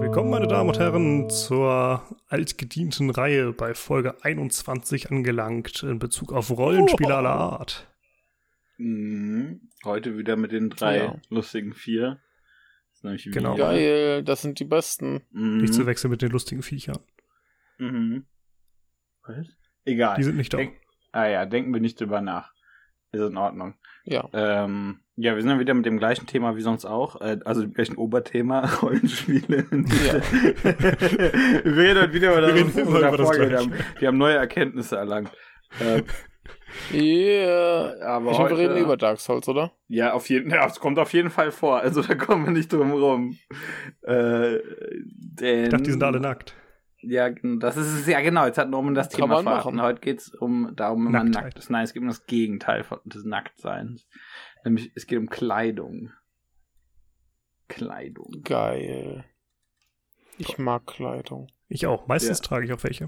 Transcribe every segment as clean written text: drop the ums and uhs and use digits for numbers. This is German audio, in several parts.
Willkommen, meine Damen und Herren, zur altgedienten Reihe bei Folge 21 angelangt in Bezug auf Rollenspiele aller Art. Heute wieder mit den 3 lustigen 4. Das ist nämlich Genau. Geil, das sind die besten. Nicht zu wechseln mit den lustigen Viechern. Was? Egal. Die sind nicht da. Denken wir nicht drüber nach. Ist in Ordnung. Ja. Wir sind ja wieder mit dem gleichen Thema wie sonst auch. Also dem gleichen Oberthema, Rollenspiele. Ja. Wir reden heute wieder über das Gleiche. Wir haben neue Erkenntnisse erlangt. Aber wir reden über Dark Souls, oder? Ja, es kommt auf jeden Fall vor. Also da kommen wir nicht drum rum. Ich dachte, die sind alle nackt. Ja, das ist es ja genau. Jetzt hat Norman das Thema verraten. Heute geht es darum, wenn man nackt ist. Nein, es geht um das Gegenteil des Nacktseins. Nämlich, es geht um Kleidung. Geil. Ich mag Kleidung. Ich auch. Meistens trage ich auch welche.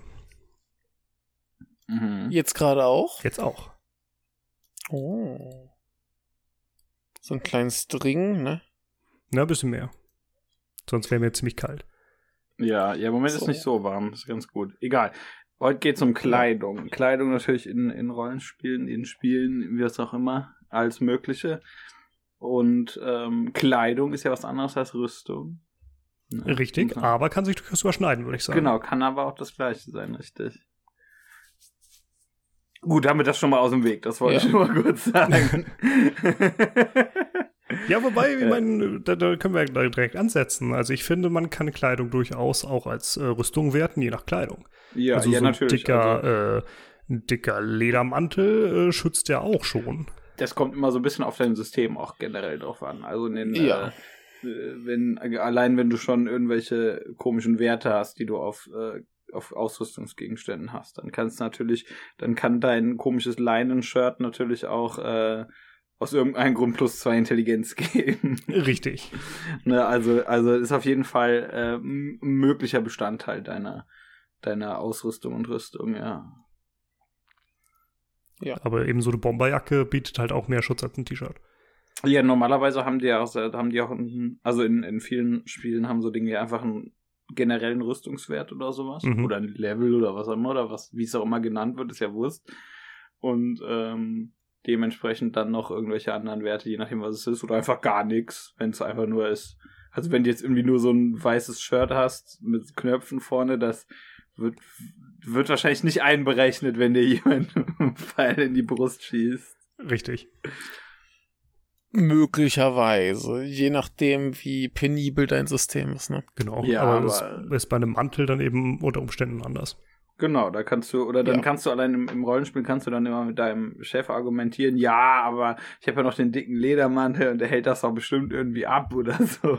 Jetzt gerade auch? Jetzt auch. Oh. So ein kleines String, ne? Na, ein bisschen mehr. Sonst wäre mir ziemlich kalt. Ja, im Moment ist nicht so warm. Das ist ganz gut. Egal. Heute geht es um Kleidung. Kleidung natürlich in Rollenspielen, in Spielen, wie es auch immer, alles Mögliche. Und Kleidung ist ja was anderes als Rüstung. Ne? Richtig, aber kann sich durchaus überschneiden, würde ich sagen. Genau, kann aber auch das Gleiche sein, richtig. Gut, haben wir das schon mal aus dem Weg. Das wollte ich nur mal kurz sagen. Ja, wobei, ich meine, da können wir direkt ansetzen. Also ich finde, man kann Kleidung durchaus auch als Rüstung werten, je nach Kleidung. Ja, also so natürlich. Ein dicker Ledermantel schützt ja auch schon. Das kommt immer so ein bisschen auf dein System auch generell drauf an. Also wenn du schon irgendwelche komischen Werte hast, die du auf Ausrüstungsgegenständen hast, dann kann dein komisches Leinenshirt natürlich auch aus irgendeinem Grund +2 Intelligenz geben. Richtig. Ne, also ist auf jeden Fall ein möglicher Bestandteil deiner Ausrüstung und Rüstung, ja. Ja. Aber eben so eine Bomberjacke bietet halt auch mehr Schutz als ein T-Shirt. Ja, normalerweise haben die auch also in vielen Spielen haben so Dinge einfach einen generellen Rüstungswert oder sowas. Oder ein Level oder was auch immer, oder wie es auch immer genannt wird, ist ja Wurst. Und dementsprechend dann noch irgendwelche anderen Werte, je nachdem, was es ist, oder einfach gar nichts, wenn es einfach nur ist. Also wenn du jetzt irgendwie nur so ein weißes Shirt hast mit Knöpfen vorne, das wird wahrscheinlich nicht einberechnet, wenn dir jemand einen Pfeil in die Brust schießt. Richtig. Möglicherweise, je nachdem, wie penibel dein System ist, ne? Genau, ja, aber das ist bei einem Mantel dann eben unter Umständen anders. Genau, da kannst du, kannst du allein im Rollenspiel kannst du dann immer mit deinem Chef argumentieren, ja, aber ich habe ja noch den dicken Ledermantel und der hält das doch bestimmt irgendwie ab oder so.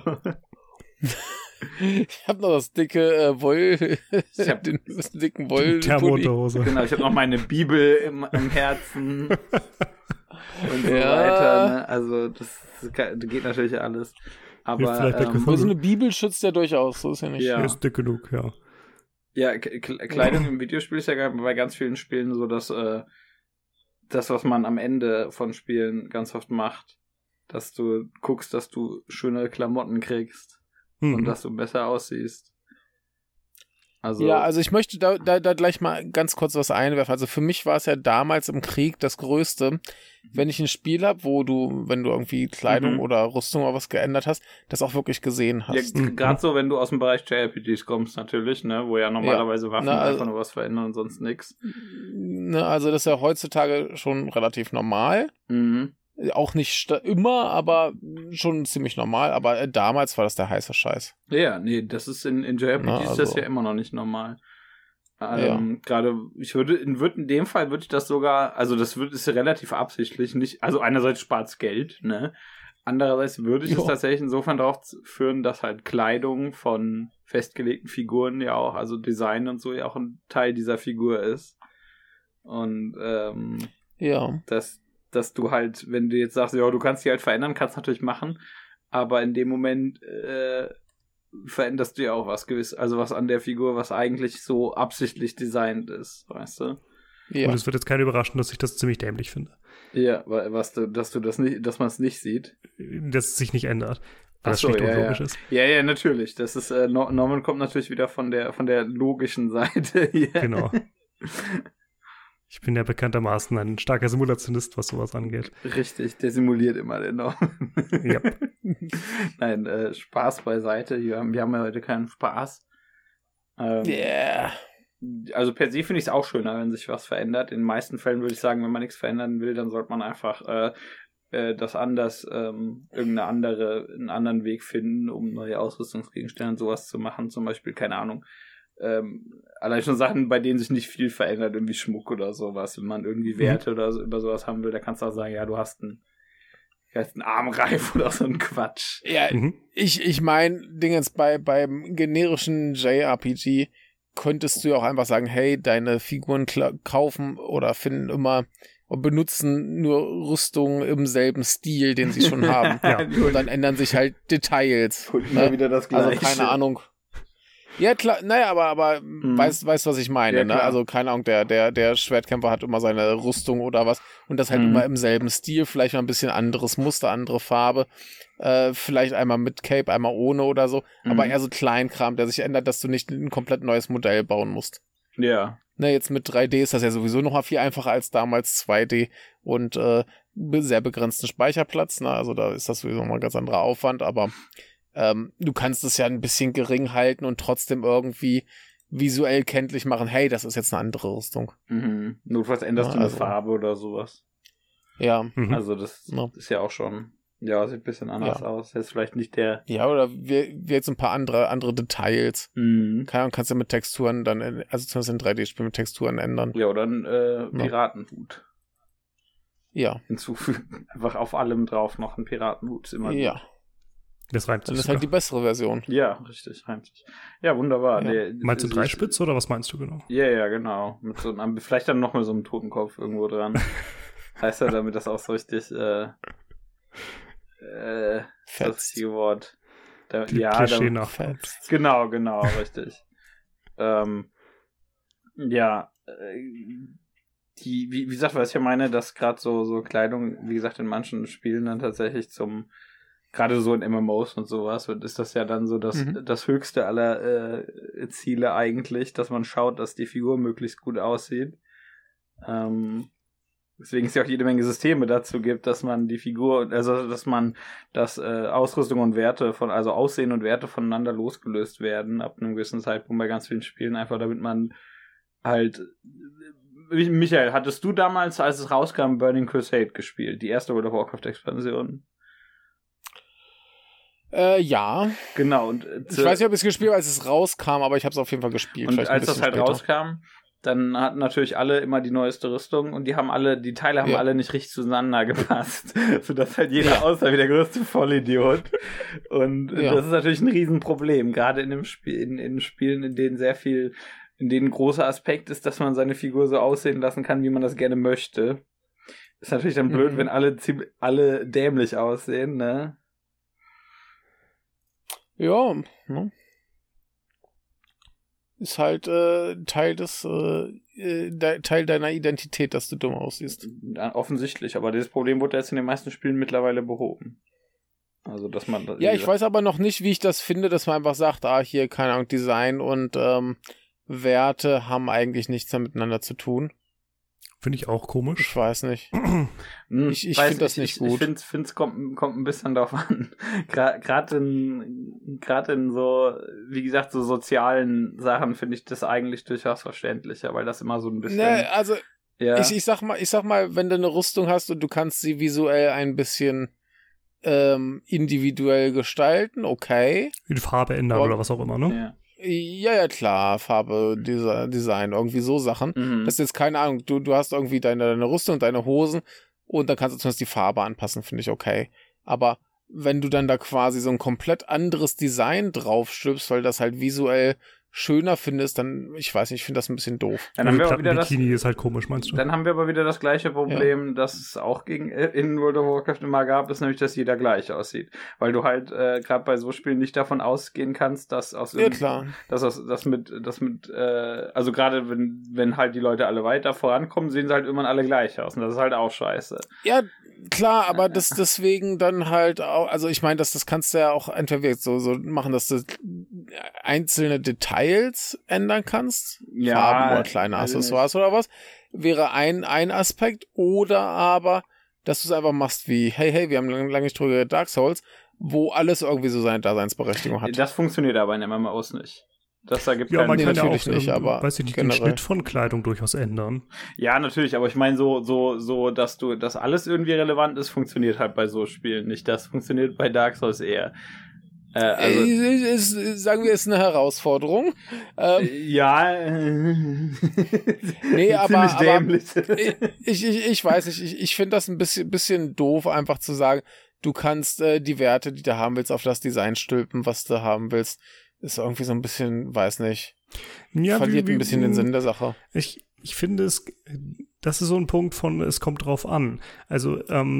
Ich habe noch das dicke den dicken Woll. Thermounterhose. Genau, ich habe noch meine Bibel im Herzen und so weiter. Ne? Also das geht natürlich alles. Aber so eine Bibel schützt ja durchaus, so ist ja nicht. Ja, ist dick genug, ja. Ja, Kleidung im Videospiel ist ja bei ganz vielen Spielen so, dass das, was man am Ende von Spielen ganz oft macht, dass du guckst, dass du schöne Klamotten kriegst und dass du besser aussiehst. Also ich möchte da gleich mal ganz kurz was einwerfen. Also für mich war es ja damals im Krieg das Größte, wenn ich ein Spiel habe, wenn du irgendwie Kleidung oder Rüstung oder was geändert hast, das auch wirklich gesehen hast. Ja, gerade so, wenn du aus dem Bereich JRPGs kommst natürlich, ne, wo ja normalerweise Waffen einfach nur was verändern und sonst nichts. Ne, also das ist ja heutzutage schon relativ normal. Auch nicht immer, aber schon ziemlich normal. Aber damals war das der heiße Scheiß. Ja, nee, das ist in JRPGs ist das ja immer noch nicht normal. Gerade, in dem Fall würde ich das sogar, also das ist ja relativ absichtlich, nicht, also einerseits spart es Geld, ne? Andererseits würde ich es tatsächlich insofern darauf führen, dass halt Kleidung von festgelegten Figuren ja auch, also Design und so ja auch ein Teil dieser Figur ist. Und dass du halt, wenn du jetzt sagst, ja, du kannst die halt verändern, kannst natürlich machen, aber in dem Moment veränderst du ja auch was gewiss, also was an der Figur, was eigentlich so absichtlich designt ist, weißt du? Ja. Und es wird jetzt keinen überraschen, dass ich das ziemlich dämlich finde. Ja, dass man es nicht sieht. Dass es sich nicht ändert. Weil das schlicht unlogisch ist. Ja, natürlich. Das ist, Norman kommt natürlich wieder von der logischen Seite hier. Genau. Ich bin ja bekanntermaßen ein starker Simulationist, was sowas angeht. Richtig, der simuliert immer den Norman. Ja. Nein, Spaß beiseite. Wir haben ja heute keinen Spaß. Also per se finde ich es auch schöner, wenn sich was verändert. In den meisten Fällen würde ich sagen, wenn man nichts verändern will, dann sollte man einfach das anders, einen anderen Weg finden, um neue Ausrüstungsgegenstände und sowas zu machen. Zum Beispiel, keine Ahnung, allein schon Sachen, bei denen sich nicht viel verändert, irgendwie Schmuck oder sowas. Wenn man irgendwie Werte oder so, über sowas haben will, da kannst du auch sagen, ja, du hast einen Armreif oder so ein Quatsch. Ja, ich meine, Dingens beim generischen JRPG könntest du ja auch einfach sagen, hey, deine Figuren kaufen oder finden immer und benutzen nur Rüstungen im selben Stil, den sie schon haben. Ja. Und dann ändern sich halt Details. Immer wieder das Gleiche. Also keine Ahnung. Ja, klar, naja, aber weißt, was ich meine, ja, ne? Also, keine Ahnung, der Schwertkämpfer hat immer seine Rüstung oder was und das halt immer im selben Stil, vielleicht mal ein bisschen anderes Muster, andere Farbe, vielleicht einmal mit Cape, einmal ohne oder so, aber eher so Kleinkram, der sich ändert, dass du nicht ein komplett neues Modell bauen musst. Ja. Ne, jetzt mit 3D ist das ja sowieso noch mal viel einfacher als damals 2D und sehr begrenzten Speicherplatz, ne? Also da ist das sowieso mal ein ganz anderer Aufwand, aber du kannst es ja ein bisschen gering halten und trotzdem irgendwie visuell kenntlich machen, hey, das ist jetzt eine andere Rüstung. Notfalls änderst du eine Farbe oder sowas. Ja. Also das ist ja auch schon, ja, sieht ein bisschen anders aus. Jetzt vielleicht nicht der... Ja, oder wie jetzt ein paar andere Details. Kannst du mit Texturen dann, also zumindest in 3D-Spielen mit Texturen ändern. Ja, oder ein Piratenhut. Ja. Hinzufügen. Einfach auf allem drauf noch ein Piratenhut. Ist immer ja. Das reimt sich. Das ist halt die bessere Version. Ja, richtig, reimt sich. Ja, wunderbar. Ja. Meinst du Dreispitze oder was meinst du genau? Ja, genau. Mit so einem, vielleicht dann noch mal so einem Totenkopf irgendwo dran. Heißt ja, damit das auch so richtig das richtige Wort. Klischee nachfällt. Genau, richtig. Wie gesagt, was ich ja meine, dass gerade so Kleidung, wie gesagt, in manchen Spielen dann tatsächlich gerade so in MMOs und sowas, ist das ja dann so das höchste aller Ziele eigentlich, dass man schaut, dass die Figur möglichst gut aussieht. Deswegen es ja auch jede Menge Systeme dazu gibt, dass man die Figur, also dass man Ausrüstung und Werte also Aussehen und Werte voneinander losgelöst werden ab einem gewissen Zeitpunkt bei ganz vielen Spielen, einfach damit man halt... Michael, hattest du damals, als es rauskam, Burning Crusade gespielt? Die erste World of Warcraft-Expansion? Ja. Genau. Und, ich weiß nicht, ob ich es gespielt habe, als es rauskam, aber ich habe es auf jeden Fall gespielt. Und als das halt rauskam, dann hatten natürlich alle immer die neueste Rüstung und die Teile haben alle nicht richtig zueinander gepasst, sodass halt jeder aussah wie der größte Vollidiot. Und das ist natürlich ein Riesenproblem, gerade in Spielen, in denen ein großer Aspekt ist, dass man seine Figur so aussehen lassen kann, wie man das gerne möchte. Ist natürlich dann blöd, wenn alle dämlich aussehen, ne? Ja, ne? Ist halt Teil deiner Identität, dass du dumm aussiehst. Ja, offensichtlich, aber dieses Problem wurde jetzt in den meisten Spielen mittlerweile behoben. Also, dass man... ich weiß aber noch nicht, wie ich das finde, dass man einfach sagt, hier, keine Ahnung, Design und Werte haben eigentlich nichts mehr miteinander zu tun. Finde ich auch komisch. Ich weiß nicht. Ich finde das nicht gut. Ich finde es kommt ein bisschen darauf an. Gerade in so, wie gesagt, so sozialen Sachen finde ich das eigentlich durchaus verständlicher, weil das immer so ein bisschen... Ne, also, ich sag mal, wenn du eine Rüstung hast und du kannst sie visuell ein bisschen individuell gestalten, okay. Die Farbe ändern oder was auch immer, ne? Ja, klar, Farbe, Design, irgendwie so Sachen. Das ist jetzt keine Ahnung, du hast irgendwie deine Rüstung, deine Hosen und dann kannst du zumindest die Farbe anpassen, finde ich okay. Aber wenn du dann da quasi so ein komplett anderes Design draufstülpst, weil das halt visuell schöner findest, dann, ich weiß nicht, ich finde das ein bisschen doof. Dann haben wir aber wieder Bikini ist halt komisch, meinst du? Dann haben wir aber wieder das gleiche Problem, das es auch in World of Warcraft immer gab, ist nämlich, dass jeder gleich aussieht. Weil du halt gerade bei so Spielen nicht davon ausgehen kannst, dass also gerade wenn halt die Leute alle weiter vorankommen, sehen sie halt immer alle gleich aus. Und das ist halt auch scheiße. Ja, klar, aber das deswegen dann halt auch, also ich meine, das kannst du ja auch entweder so machen, dass du einzelne Details ändern kannst, ja, Farben oder kleine Accessoires oder was, wäre ein Aspekt, oder aber, dass du es einfach machst wie, hey, wir haben lange nicht drüber geredet, Dark Souls, wo alles irgendwie so seine Daseinsberechtigung hat. Das funktioniert aber in MMOs nicht. Das ergibt ja, man kann natürlich ja auch, nicht, aber weiß ich nicht, den Schnitt von Kleidung durchaus ändern. Ja, natürlich, aber ich meine so, dass alles irgendwie relevant ist, funktioniert halt bei so Spielen nicht. Das funktioniert bei Dark Souls eher. Sagen wir, ist eine Herausforderung. Ja. Nee, aber dämlich. Ich weiß nicht, ich finde das ein bisschen doof, einfach zu sagen, du kannst die Werte, die du haben willst, auf das Design stülpen, was du haben willst. Ist irgendwie so ein bisschen, weiß nicht, verliert ein bisschen den Sinn der Sache. Ich finde das ist so ein Punkt von, es kommt drauf an. Also,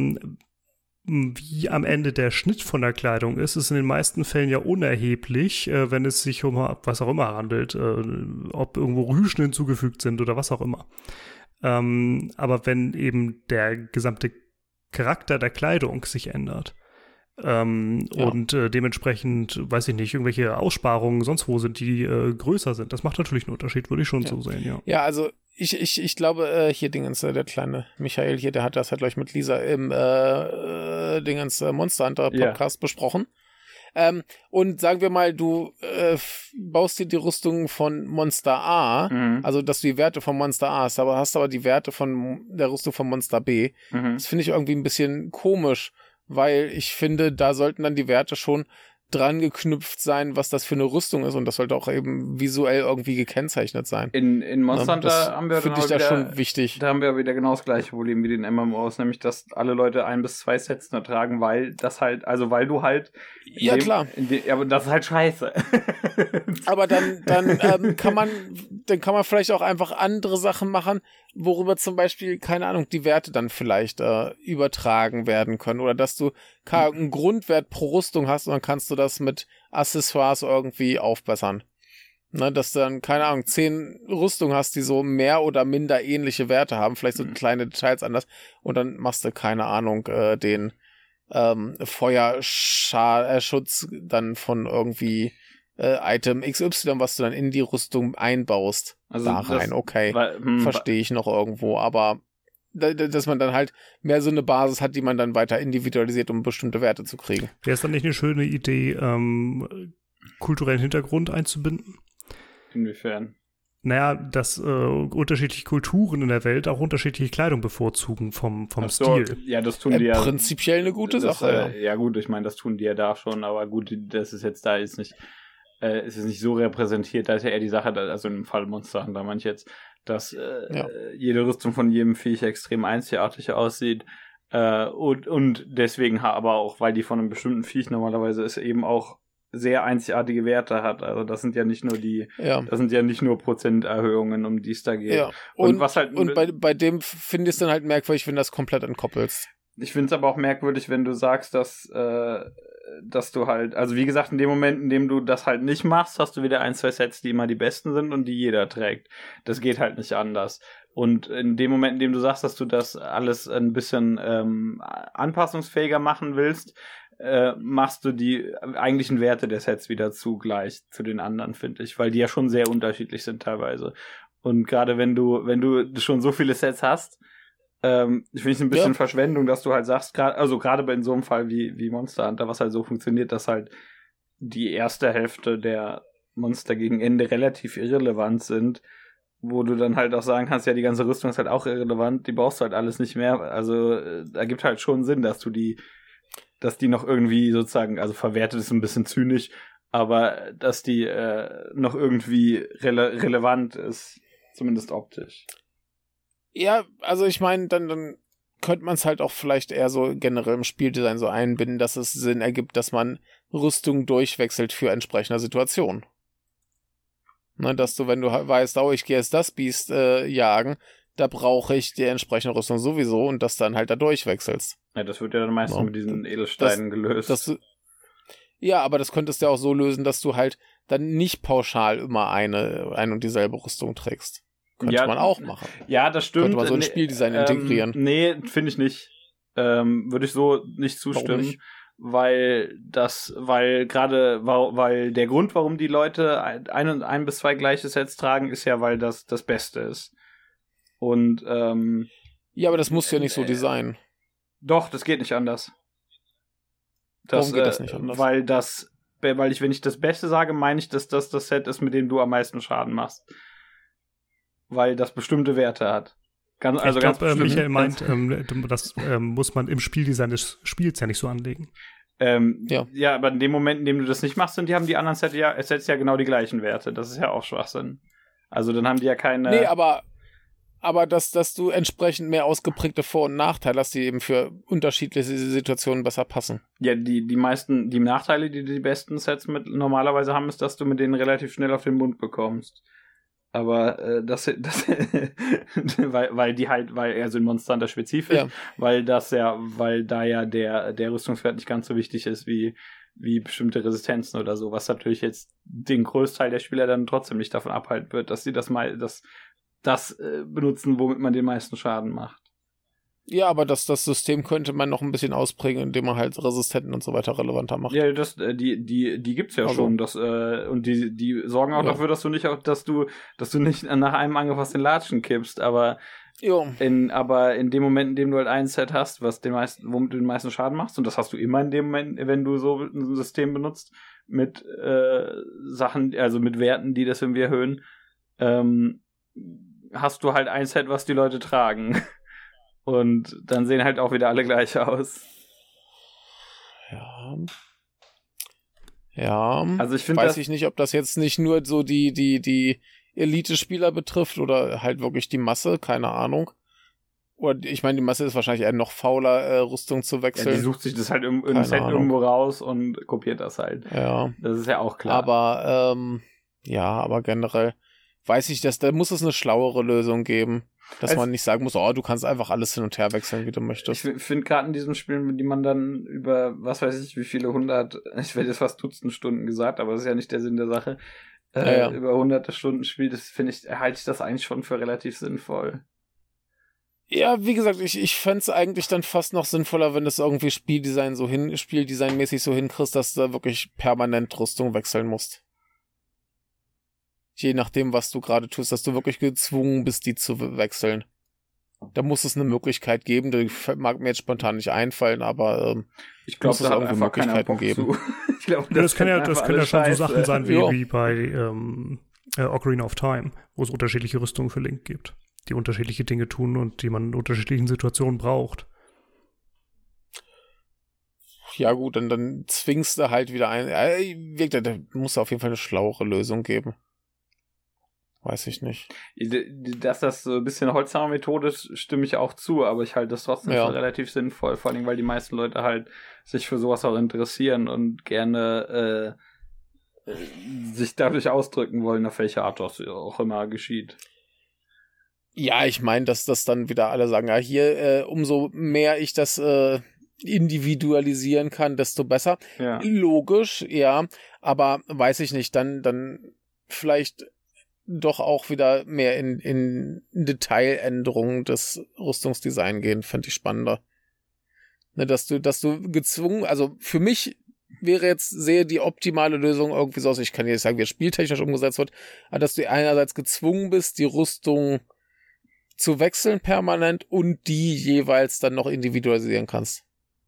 wie am Ende der Schnitt von der Kleidung ist in den meisten Fällen ja unerheblich, wenn es sich um was auch immer handelt, ob irgendwo Rüschen hinzugefügt sind oder was auch immer. Aber wenn eben der gesamte Charakter der Kleidung sich ändert, und dementsprechend, weiß ich nicht, irgendwelche Aussparungen sonst wo sind, die größer sind. Das macht natürlich einen Unterschied, würde ich schon so sehen, ja. Ja, also ich glaube, hier Dingens, der kleine Michael hier, der hat das halt gleich mit Lisa im Dingens Monster Hunter Podcast besprochen. Und sagen wir mal, du baust dir die Rüstung von Monster A, also dass du die Werte von Monster A hast, aber hast aber die Werte von der Rüstung von Monster B. Das finde ich irgendwie ein bisschen komisch, weil ich finde, da sollten dann die Werte schon dran geknüpft sein, was das für eine Rüstung ist, und das sollte auch eben visuell irgendwie gekennzeichnet sein. In Monster Hunter haben wir finde ich das schon wichtig. Da haben wir wieder genau das gleiche Problem wie den MMOs, nämlich dass alle Leute 1 bis 2 Sets nur tragen, weil das halt, also weil du halt ja klar, aber das ist halt scheiße. Aber dann kann man vielleicht auch einfach andere Sachen machen, worüber zum Beispiel, keine Ahnung, die Werte dann vielleicht übertragen werden können, oder dass du einen Grundwert pro Rüstung hast und dann kannst du das mit Accessoires irgendwie aufbessern. Ne, dass du dann, keine Ahnung, 10 Rüstungen hast, die so mehr oder minder ähnliche Werte haben, vielleicht so kleine Details anders, und dann machst du, keine Ahnung, den Feuerschutz dann von irgendwie Item XY, was du dann in die Rüstung einbaust, also da rein, okay, verstehe ich noch irgendwo, aber dass man dann halt mehr so eine Basis hat, die man dann weiter individualisiert, um bestimmte Werte zu kriegen. Wäre es dann nicht eine schöne Idee, kulturellen Hintergrund einzubinden? Inwiefern? Naja, dass unterschiedliche Kulturen in der Welt auch unterschiedliche Kleidung bevorzugen vom Stil. Ja, das tun die ja. Prinzipiell eine gute Sache. Ja gut, ich meine, das tun die ja da schon, aber gut, das ist jetzt da ist nicht so repräsentiert, da ist ja eher die Sache, also im Fall Monster Hunter meine ich jetzt, dass jede Rüstung von jedem Viech extrem einzigartig aussieht, und deswegen aber auch, weil die von einem bestimmten Viech normalerweise ist, eben auch sehr einzigartige Werte hat. Also das sind ja nicht nur das sind ja nicht nur Prozenterhöhungen, um die es da geht. Ja. Und was halt, und bei dem finde ich es dann halt merkwürdig, wenn du das komplett entkoppelst. Ich finde es aber auch merkwürdig, wenn du sagst, dass du halt, also wie gesagt, in dem Moment, in dem du das halt nicht machst, hast du wieder 1, 2 Sets, die immer die besten sind und die jeder trägt. Das geht halt nicht anders. Und in dem Moment, in dem du sagst, dass du das alles ein bisschen anpassungsfähiger machen willst, machst du die eigentlichen Werte der Sets wieder zugleich zu den anderen, finde ich, weil die ja schon sehr unterschiedlich sind teilweise. Und gerade wenn du schon so viele Sets hast, finde ich es ein bisschen Verschwendung, dass du halt sagst, gerade bei in so einem Fall wie Monster Hunter, was halt so funktioniert, dass halt die erste Hälfte der Monster gegen Ende relativ irrelevant sind, wo du dann halt auch sagen kannst, ja, die ganze Rüstung ist halt auch irrelevant, die brauchst du halt alles nicht mehr. Also da gibt halt schon Sinn, dass die noch irgendwie sozusagen, also verwertet ist ein bisschen zynisch, aber dass die noch irgendwie relevant ist, zumindest optisch. Ja, also ich meine, dann könnte man es halt auch vielleicht eher so generell im Spieldesign so einbinden, dass es Sinn ergibt, dass man Rüstung durchwechselt für entsprechende Situationen. Ne, dass du, wenn du weißt, ich gehe jetzt das Biest jagen, da brauche ich die entsprechende Rüstung sowieso und dass dann halt da durchwechselst. Ja, das wird ja dann meistens mit diesen Edelsteinen gelöst. Ja, aber das könntest du ja auch so lösen, dass du halt dann nicht pauschal immer eine und dieselbe Rüstung trägst. Könnte man auch machen. Ja, das stimmt. Könnte man so ein Spieldesign integrieren. Nee, finde ich nicht. Würde ich so nicht zustimmen. Nicht? Weil der Grund, warum die Leute ein bis zwei gleiche Sets tragen, ist ja, weil das Beste ist. Und ja, aber das musst du ja nicht so designen. Doch, das geht nicht anders. Warum geht das nicht anders? Wenn ich das Beste sage, meine ich, dass das Set ist, mit dem du am meisten Schaden machst. Weil das bestimmte Werte hat. Ich glaube, Michael meint, das muss man im Spieldesign des Spiels ja nicht so anlegen. Ja, aber in dem Moment, in dem du das nicht machst, haben die anderen Sets ja genau die gleichen Werte. Das ist ja auch Schwachsinn. Also dann haben die ja keine... Nee, aber dass du entsprechend mehr ausgeprägte Vor- und Nachteile hast, die eben für unterschiedliche Situationen besser passen. Ja, die Nachteile, die besten Sets normalerweise haben, ist, dass du mit denen relativ schnell auf den Mund bekommst. Aber weil er so ein Monster Hunter spezifisch, ja. weil da ja der Rüstungswert nicht ganz so wichtig ist wie bestimmte Resistenzen oder so, was natürlich jetzt den Großteil der Spieler dann trotzdem nicht davon abhalten wird, dass sie das benutzen, womit man den meisten Schaden macht. Ja, aber das System könnte man noch ein bisschen ausprägen, indem man halt Resistenten und so weiter relevanter macht. Ja, die gibt's ja schon. Und die sorgen auch dafür, dass du nicht nach einem Angriff aus den Latschen kippst, aber in dem Moment, in dem du halt ein Set hast, womit du den meisten Schaden machst, und das hast du immer in dem Moment, wenn du so ein System benutzt, mit Sachen, also mit Werten, die das irgendwie erhöhen, hast du halt ein Set, was die Leute tragen. Und dann sehen halt auch wieder alle gleich aus. Ja. Also ich finde, weiß ich nicht, ob das jetzt nicht nur so die Elite-Spieler betrifft oder halt wirklich die Masse, keine Ahnung. Oder ich meine, die Masse ist wahrscheinlich eher noch fauler, Rüstung zu wechseln. Ja, die sucht sich das halt im Set irgendwo raus und kopiert das halt. Ja. Das ist ja auch klar. Aber generell weiß ich, da muss es eine schlauere Lösung geben. Dass man nicht sagen muss, du kannst einfach alles hin und her wechseln, wie du möchtest. Ich finde gerade in diesen Spielen, die man dann über, was weiß ich, wie viele ich werde jetzt fast Dutzend Stunden gesagt, aber das ist ja nicht der Sinn der Sache, über hunderte Stunden spielt, halte ich das eigentlich schon für relativ sinnvoll. Ja, wie gesagt, ich fände es eigentlich dann fast noch sinnvoller, wenn du es irgendwie Spieldesignmäßig so hinkriegst, dass du da wirklich permanent Rüstung wechseln musst. Je nachdem, was du gerade tust, dass du wirklich gezwungen bist, die zu wechseln. Da muss es eine Möglichkeit geben, die mag mir jetzt spontan nicht einfallen, aber ich glaube, es irgendwie Möglichkeiten geben. Ich glaub, das können ja schon so Sachen sein wie bei Ocarina of Time, wo es unterschiedliche Rüstungen für Link gibt, die unterschiedliche Dinge tun und die man in unterschiedlichen Situationen braucht. Ja gut, dann zwingst du halt wieder ein. Da muss auf jeden Fall eine schlauere Lösung geben. Weiß ich nicht. Dass das so ein bisschen Holzhammer-Methode ist, stimme ich auch zu, aber ich halte das trotzdem für relativ sinnvoll, vor allem, weil die meisten Leute halt sich für sowas auch interessieren und gerne sich dadurch ausdrücken wollen, auf welche Art das auch immer geschieht. Ja, ich meine, dass das dann wieder alle sagen, ja, hier, umso mehr ich das individualisieren kann, desto besser. Ja. Logisch, ja, aber weiß ich nicht, dann vielleicht doch auch wieder mehr in Detailänderungen des Rüstungsdesigns gehen, fände ich spannender. Ne, dass du gezwungen, also für mich wäre jetzt sehr die optimale Lösung irgendwie so aus, ich kann jetzt sagen, wie es spieltechnisch umgesetzt wird, aber dass du einerseits gezwungen bist, die Rüstung zu wechseln permanent und die jeweils dann noch individualisieren kannst.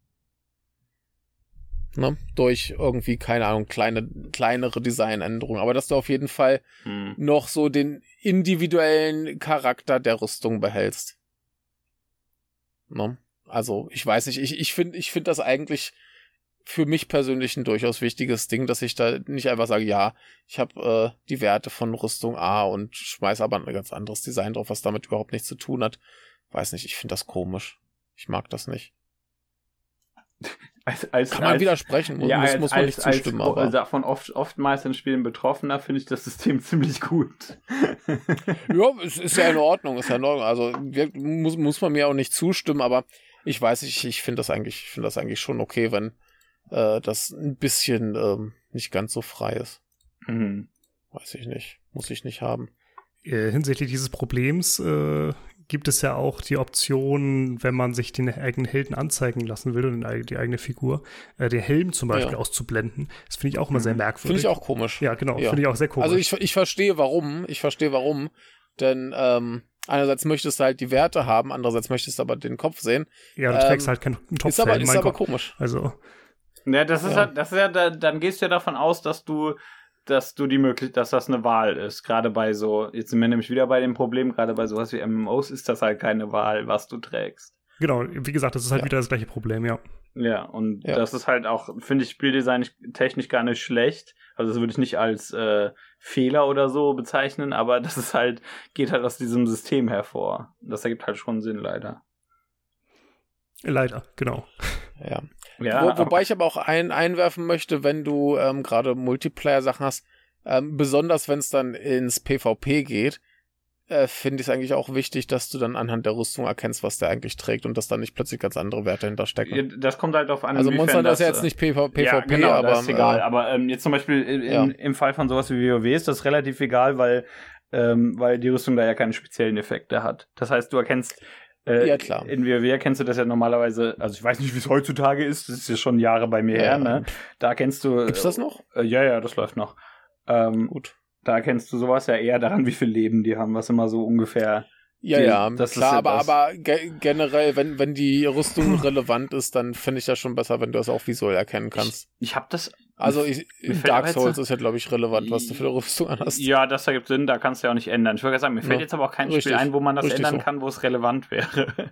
Ne? Durch irgendwie, keine Ahnung, kleinere Designänderungen. Aber dass du auf jeden Fall noch so den individuellen Charakter der Rüstung behältst. Ne? Also, ich weiß nicht, ich finde das eigentlich für mich persönlich ein durchaus wichtiges Ding, dass ich da nicht einfach sage, ja, ich habe die Werte von Rüstung A und schmeiß aber ein ganz anderes Design drauf, was damit überhaupt nichts zu tun hat. Weiß nicht, ich finde das komisch. Ich mag das nicht. Kann man widersprechen, muss man nicht zustimmen. Aber davon oftmals in Spielen Betroffener finde ich das System ziemlich gut. Ja, es ist ja in Ordnung, Also muss man mir auch nicht zustimmen, aber ich weiß nicht, ich finde das eigentlich schon okay, wenn das ein bisschen nicht ganz so frei ist. Weiß ich nicht. Muss ich nicht haben. Hinsichtlich dieses Problems gibt es ja auch die Option, wenn man sich den eigenen Helden anzeigen lassen will und die eigene Figur, den Helm zum Beispiel auszublenden. Das finde ich auch immer sehr merkwürdig. Finde ich auch komisch. Ja, genau. Finde ich auch sehr komisch. Also ich verstehe warum. Denn einerseits möchtest du halt die Werte haben, andererseits möchtest du aber den Kopf sehen. Ja, du trägst halt keinen Topfhelm. Ist aber komisch. Also. Ja, das ist dann gehst du ja davon aus, dass das eine Wahl ist. Gerade bei so, jetzt sind wir nämlich wieder bei dem Problem, gerade bei sowas wie MMOs ist das halt keine Wahl, was du trägst. Genau, wie gesagt, das ist halt wieder das gleiche Problem, ja. Ja, und das ist halt auch, finde ich, Spieldesign technisch gar nicht schlecht. Also das würde ich nicht als Fehler oder so bezeichnen, aber das ist halt, geht halt aus diesem System hervor. Das ergibt halt schon Sinn, leider. Leider, genau. Ja. Wobei ich aber auch einwerfen möchte, wenn du gerade Multiplayer-Sachen hast, besonders wenn es dann ins PvP geht, finde ich es eigentlich auch wichtig, dass du dann anhand der Rüstung erkennst, was der eigentlich trägt und dass da nicht plötzlich ganz andere Werte hinterstecken. Das kommt halt auf an. Also Monster Hunter ist ja jetzt nicht PvP, ja, genau, aber das ist egal. Aber jetzt zum Beispiel im Fall von sowas wie WoW ist das relativ egal, weil die Rüstung da ja keine speziellen Effekte hat. Das heißt, du erkennst ja, klar. In WoW erkennst du das ja normalerweise, also ich weiß nicht, wie es heutzutage ist, das ist ja schon Jahre bei mir her, ne? Da erkennst du... Gibt's das noch? Ja, das läuft noch. Gut. Da erkennst du sowas ja eher daran, wie viel Leben die haben, was immer so ungefähr... Ja, das klar, ist aber generell, wenn die Rüstung relevant ist, dann finde ich das schon besser, wenn du das auch visuell erkennen kannst. Ich habe das... Also Dark Souls ist ja, glaube ich, relevant, was du für eine Rüstung anhast. Ja, das ergibt Sinn, da kannst du ja auch nicht ändern. Ich würde sagen, mir fällt jetzt aber auch kein Spiel ein, wo man das ändern kann, wo es relevant wäre.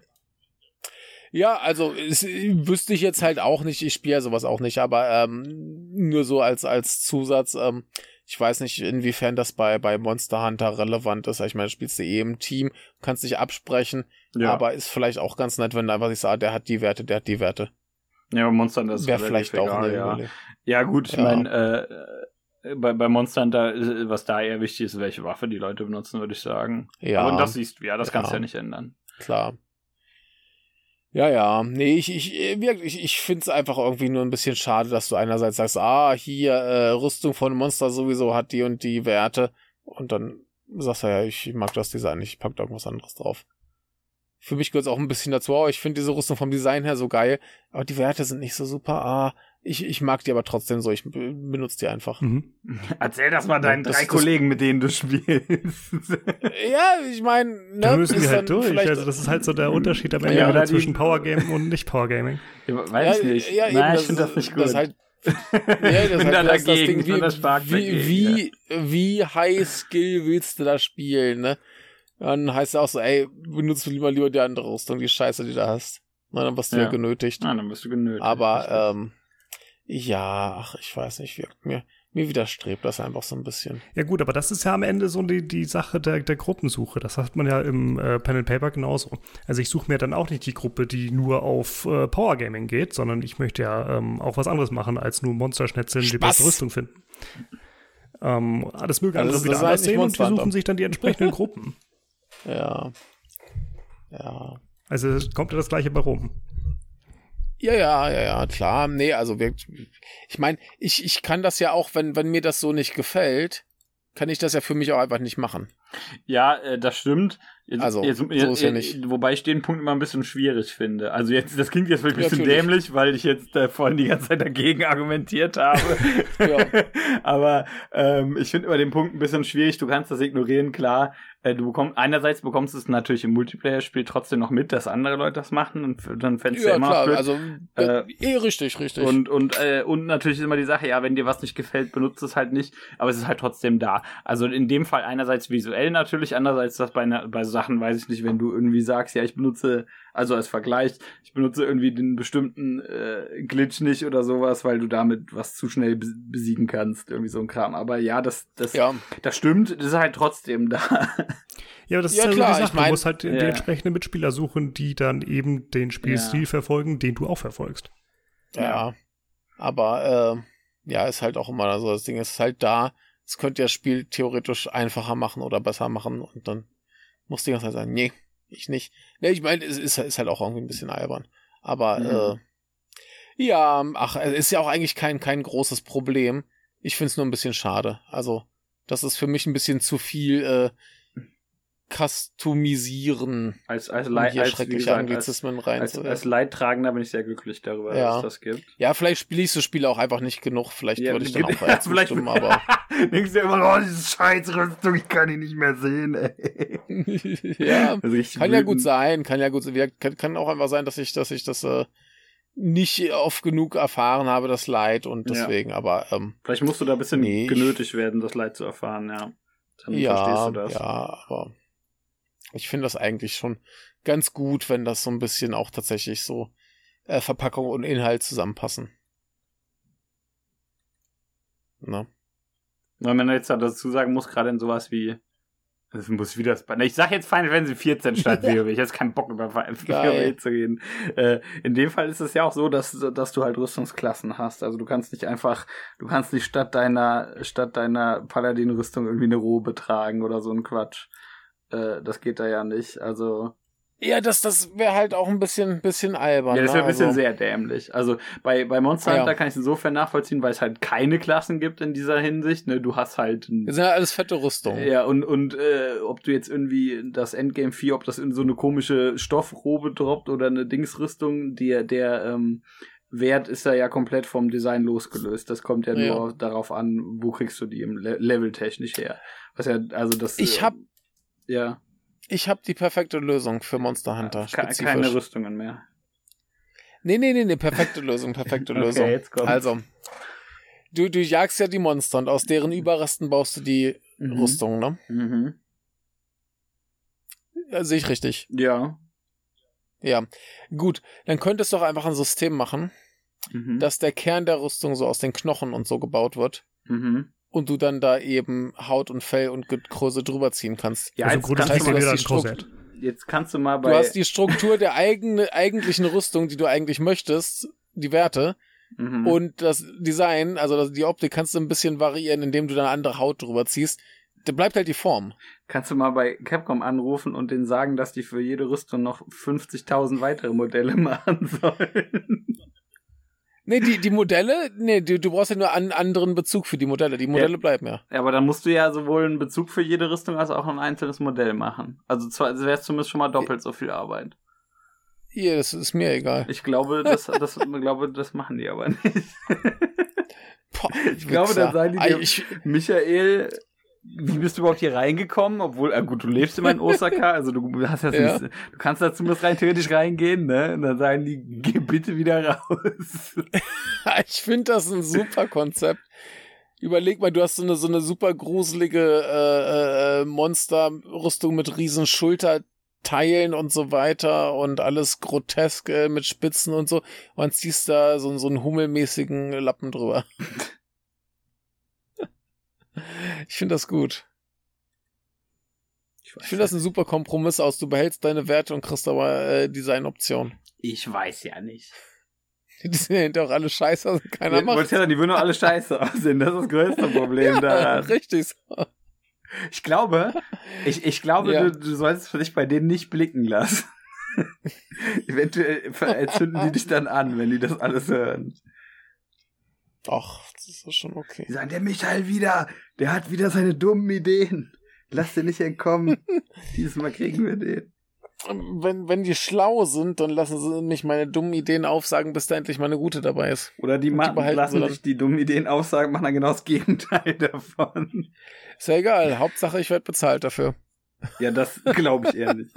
Ja, also wüsste ich jetzt halt auch nicht, ich spiele ja sowas auch nicht, aber nur so als Zusatz, ich weiß nicht, inwiefern das bei Monster Hunter relevant ist. Ich meine, spielst du im Team, kannst dich absprechen, aber ist vielleicht auch ganz nett, wenn du einfach sagst, der hat die Werte. Ja, bei Monster Hunter ist wäre vielleicht egal, auch eine Ja, gut, ich meine, bei Monster Hunter, was da eher wichtig ist, welche Waffe die Leute benutzen, würde ich sagen. Ja. Aber das siehst du, das kannst du ja nicht ändern. Klar. Ja. Nee, ich finde es einfach irgendwie nur ein bisschen schade, dass du einerseits sagst, hier, Rüstung von Monster sowieso hat die und die Werte. Und dann sagst du ich mag das Design nicht, ich pack da irgendwas anderes drauf. Für mich gehört es auch ein bisschen dazu, ich finde diese Rüstung vom Design her so geil, aber die Werte sind nicht so super. Ich mag die aber trotzdem so, ich benutze die einfach. Erzähl das mal deinen 3 Kollegen, mit denen du spielst. Ja, ich meine, da müssen wir halt durch. Also das ist halt so der Unterschied am Ende wieder zwischen Powergaming und nicht Powergaming. Weiß ich nicht. Nein, ich finde das nicht gut. Das halt, das Ding, wie High Skill willst du da spielen, ne? Dann heißt es auch so, benutzt lieber die andere Rüstung, die Scheiße, die du hast. Na, dann wirst du ja genötigt. Dann wirst du genötigt. Aber, ich weiß nicht, mir widerstrebt das einfach so ein bisschen. Ja gut, aber das ist ja am Ende so die Sache der Gruppensuche. Das hat man ja im Pen and Paper genauso. Also ich suche mir dann auch nicht die Gruppe, die nur auf Powergaming geht, sondern ich möchte ja auch was anderes machen, als nur Monsterschnetzeln, die beste Rüstung finden. Das mögen andere wieder anders sehen und die suchen sich dann die entsprechenden Gruppen. Ja. Also kommt ja das Gleiche bei rum. Ja, klar. Nee, also wirklich, ich meine, ich kann das ja auch, wenn mir das so nicht gefällt, kann ich das ja für mich auch einfach nicht machen. Ja, das stimmt. So ist ja nicht. Wobei ich den Punkt immer ein bisschen schwierig finde. Also jetzt, das klingt jetzt wirklich ein bisschen dämlich, weil ich jetzt vorhin die ganze Zeit dagegen argumentiert habe. Aber ich finde immer den Punkt ein bisschen schwierig. Du kannst das ignorieren, klar. Einerseits bekommst du es natürlich im Multiplayer-Spiel trotzdem noch mit, dass andere Leute das machen und dann fändest du immer klar, blöd. Also richtig. Und natürlich ist immer die Sache, wenn dir was nicht gefällt, benutzt es halt nicht, aber es ist halt trotzdem da. Also in dem Fall einerseits visuell natürlich, andererseits das bei Sachen, weiß ich nicht, wenn du irgendwie sagst, ich benutze, also als Vergleich, ich benutze irgendwie den bestimmten Glitch nicht oder sowas, weil du damit was zu schnell besiegen kannst, irgendwie so ein Kram. Aber das stimmt, das ist halt trotzdem da. Ja, aber das ist ja klar, so die Sache. Du musst halt die entsprechenden Mitspieler suchen, die dann eben den Spielstil verfolgen, den du auch verfolgst. Ja. Aber, ist halt auch immer so, das Ding ist halt da, es könnte ja das Spiel theoretisch einfacher machen oder besser machen und dann muss die ganze Zeit sagen, nee, ich nicht. Nee, ich meine, es ist halt auch irgendwie ein bisschen albern. Aber, es ist ja auch eigentlich kein großes Problem. Ich finde es nur ein bisschen schade. Also, das ist für mich ein bisschen zu viel, customisieren, als schreckliche Anglizismen rein. Als Leidtragender bin ich sehr glücklich darüber, dass es das gibt. Ja, vielleicht spiele ich so Spiele auch einfach nicht genug. Vielleicht würde ich dann auch zustimmen, aber... Denkst du immer, diese Scheißrüstung, ich kann die nicht mehr sehen, ey. Ja, kann ja gut sein. Kann auch einfach sein, dass ich das nicht oft genug erfahren habe, das Leid und deswegen, aber... vielleicht musst du da ein bisschen genötigt werden, das Leid zu erfahren, ja. Dann verstehst du das. Ja, aber... Ich finde das eigentlich schon ganz gut, wenn das so ein bisschen auch tatsächlich so Verpackung und Inhalt zusammenpassen. Na? Wenn man jetzt dazu sagen muss, gerade in sowas wie ich sag jetzt Final Fantasy 14 statt WoW. Ich habe jetzt keinen Bock über WoW zu gehen. In dem Fall ist es ja auch so, dass du halt Rüstungsklassen hast. Also du kannst nicht statt deiner Paladin-Rüstung irgendwie eine Robe tragen oder so ein Quatsch. Das geht da ja nicht. Also ja, das wäre halt auch ein bisschen albern. Ja, das wäre ein bisschen sehr dämlich. Also bei Monster Hunter kann ich es insofern nachvollziehen, weil es halt keine Klassen gibt in dieser Hinsicht. Ne? Du hast halt... Das sind ja alles fette Rüstungen. Ja, und ob du jetzt irgendwie das Endgame 4, ob das in so eine komische Stoffrobe droppt oder eine Dingsrüstung, der Wert ist ja komplett vom Design losgelöst. Das kommt ja nur darauf an, wo kriegst du die im Level-technisch her. Was ja, also das... Ich habe die perfekte Lösung für Monster Hunter. Keine Rüstungen mehr. Nee, perfekte Lösung. Okay, jetzt kommt's. Also, du jagst ja die Monster und aus deren Überresten baust du die Rüstung, ne? Mhm. Ja, sehe ich richtig. Ja. Ja, gut. Dann könntest du doch einfach ein System machen, dass der Kern der Rüstung so aus den Knochen und so gebaut wird. Mhm. Und du dann da eben Haut und Fell und Größe drüber ziehen kannst. Ja, also jetzt kannst du mal Du hast die Struktur der eigentlichen Rüstung, die du eigentlich möchtest, die Werte, und das Design, also die Optik kannst du ein bisschen variieren, indem du dann eine andere Haut drüber ziehst. Da bleibt halt die Form. Kannst du mal bei Capcom anrufen und denen sagen, dass die für jede Rüstung noch 50.000 weitere Modelle machen sollen? Nee, die Modelle, du brauchst ja nur einen anderen Bezug für die Modelle. Die Modelle bleiben ja. Ja, aber dann musst du ja sowohl einen Bezug für jede Rüstung als auch ein einzelnes Modell machen. Also wäre es zumindest schon mal doppelt so viel Arbeit. Ja, das ist mir egal. Ich glaube, das machen die aber nicht. Boah, ich glaube, dann sagen die dir, Michael, wie bist du überhaupt hier reingekommen? Obwohl, gut, du lebst immer in Osaka, also du hast du kannst da zumindest rein theoretisch reingehen, ne? Und dann sagen die, geh bitte wieder raus. Ich finde das ein super Konzept. Überleg mal, du hast so eine super gruselige Monsterrüstung mit riesen Schulterteilen und so weiter und alles grotesk mit Spitzen und so. Und ziehst da so einen hummelmäßigen Lappen drüber. Ich finde das gut. Ich finde das ein super Kompromiss aus. Du behältst deine Werte und kriegst aber Designoptionen. Ich weiß ja nicht. Die sind ja hinterher auch alle scheiße, also keiner macht. Die würden doch alle scheiße aussehen. Das ist das größte Problem da. Richtig so. Ich glaube, du solltest für dich bei denen nicht blicken lassen. Eventuell zünden die dich dann an, wenn die das alles hören. Ach, das ist doch schon okay. Die sagen, der Michael der hat wieder seine dummen Ideen. Lass den nicht entkommen. Dieses Mal kriegen wir den. Wenn die schlau sind, dann lassen sie nicht meine dummen Ideen aufsagen, bis da endlich mal eine gute dabei ist. Oder die lassen sich die dummen Ideen aufsagen, machen dann genau das Gegenteil davon. Ist ja egal. Hauptsache, ich werde bezahlt dafür. Ja, das glaube ich eher nicht.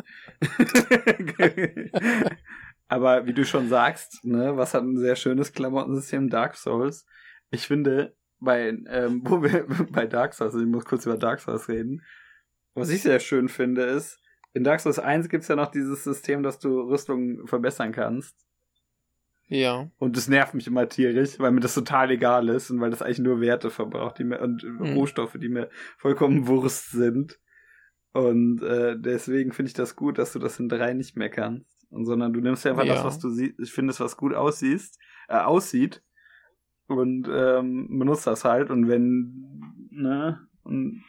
Aber wie du schon sagst, ne, was hat ein sehr schönes Klamottensystem? Dark Souls. Ich finde, wo wir bei Dark Souls, ich muss kurz über Dark Souls reden, was ich sehr schön finde, ist, in Dark Souls 1 gibt es ja noch dieses System, dass du Rüstungen verbessern kannst. Ja. Und das nervt mich immer tierisch, weil mir das total egal ist und weil das eigentlich nur Werte verbraucht und Rohstoffe, die mir vollkommen Wurst sind. Und deswegen finde ich das gut, dass du das in 3 nicht mehr kannst. Sondern du nimmst ja einfach das, was du findest, was gut aussiehst. aussieht und benutzt das halt und wenn, ne, und